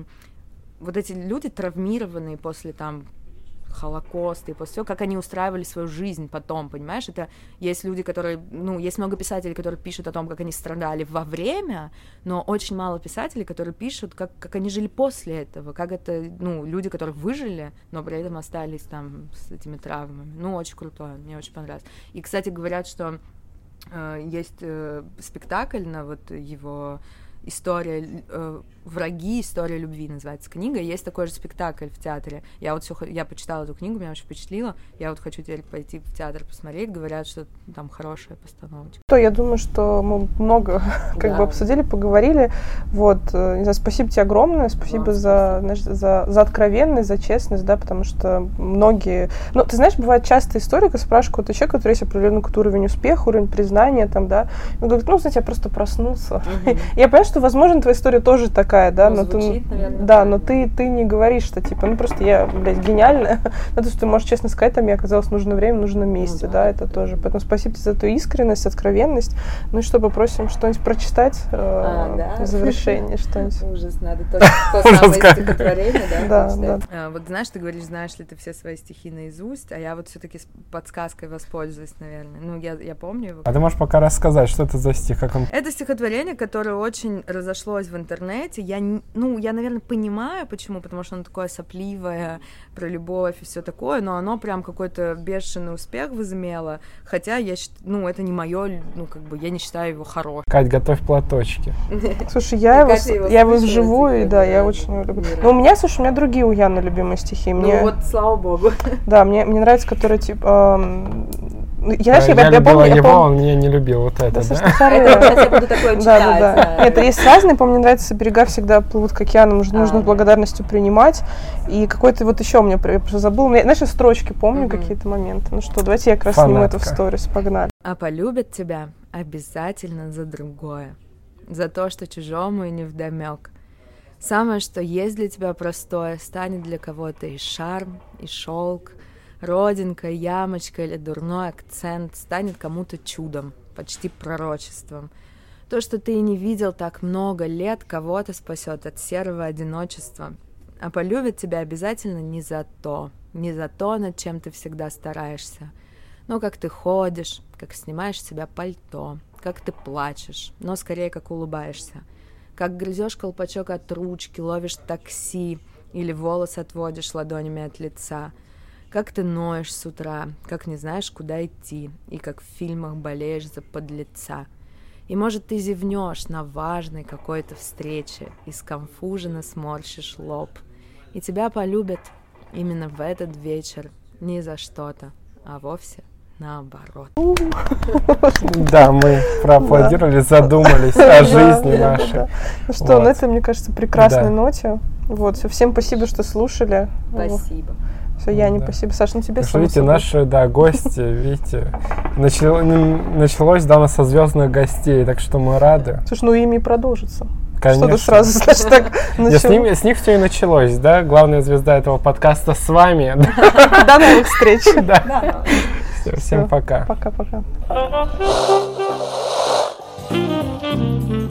эти люди травмированные после там Холокоста и после всего, как они устраивали свою жизнь потом, понимаешь? Это есть люди, которые, есть много писателей, которые пишут о том, как они страдали во время, но очень мало писателей, которые пишут, как они жили после этого, как это, люди, которые выжили, но при этом остались там с этими травмами. Очень крутое, мне очень понравилось. И, кстати, говорят, что есть спектакль на вот его история «Враги. История любви» называется книга. Есть такой же спектакль в театре. Я почитала эту книгу, меня очень впечатлило. Я вот хочу теперь пойти в театр посмотреть. Говорят, что там хорошая постановочка. Я думаю, что мы много как бы обсудили, поговорили. Вот, не знаю, спасибо тебе огромное, спасибо за откровенность, за честность, да, потому что многие... ты знаешь, бывает часто история, когда спрашивают какого-то человека, который есть определенный какой-то уровень успеха, уровень признания, там, да, он говорит, знаете, я просто проснулся. Я понимаю, что, возможно, твоя история тоже такая, да, но звучит, наверное, да, но ты не говоришь, что, типа, просто я, гениальная, то есть ты можешь честно сказать, там, я оказалась в нужное время, в нужном месте, да, это тоже. Поэтому спасибо тебе за твою искренность, откровенность. Ну и что, попросим что-нибудь прочитать в завершении, что-нибудь. Ужас, надо то самое стихотворение, да. Вот знаешь, ты говоришь, знаешь ли ты все свои стихи наизусть, а я вот все-таки с подсказкой воспользуюсь, наверное. Я помню его. А ты можешь пока рассказать, что это за стих? Как он... Это стихотворение, которое очень разошлось в интернете. Я, наверное, понимаю, почему, потому что оно такое сопливое, про любовь и все такое, но оно прям какой-то бешеный успех возымело, хотя это не мое, я не считаю его хорошим. Кать, готовь платочки. Слушай, я его вживую, да, я очень его люблю. Но у меня другие у Яны любимые стихи. Слава богу. Да, мне нравится, которые, типа... Я любила его, он меня не любил, вот это, да? Сейчас я буду такое читать. Да. Нет, есть разные, помню, мне нравится «Берега всегда плывут к океану, нужно с благодарностью принимать». И какой-то вот еще мне просто забыл. Знаешь, я строчки помню, какие-то моменты. Ну что, давайте я как раз сниму это в сторис, погнали. А полюбят тебя обязательно за другое, за то, что чужому и невдомёк. Самое, что есть для тебя простое, станет для кого-то и шарм, и шелк, родинка, ямочка или дурной акцент станет кому-то чудом, почти пророчеством. То, что ты и не видел так много лет, кого-то спасет от серого одиночества. А полюбят тебя обязательно не за то, над чем ты всегда стараешься. Но как ты ходишь, как снимаешь с себя пальто, как ты плачешь, но скорее как улыбаешься. Как грызешь колпачок от ручки, ловишь такси или волос отводишь ладонями от лица. Как ты ноешь с утра, как не знаешь, куда идти, и как в фильмах болеешь за подлеца. И, может, ты зевнешь на важной какой-то встрече и сконфуженно сморщишь лоб. И тебя полюбят именно в этот вечер не за что-то, а вовсе наоборот. Да, мы проаплодировали, задумались о жизни нашей. Ну что, на этой, мне кажется, прекрасной ноте. Вот, всем спасибо, что слушали. Спасибо. Все, Яне, спасибо. Саша, тебе видите, наши, гости, видите, началось, у нас со звездных гостей, так что мы рады. Слушай, ими и продолжится. Конечно. Что-то сразу, значит, так началось. С них все и началось, да? Главная звезда этого подкаста с вами. До новых встреч. Да. Всем пока. Пока-пока.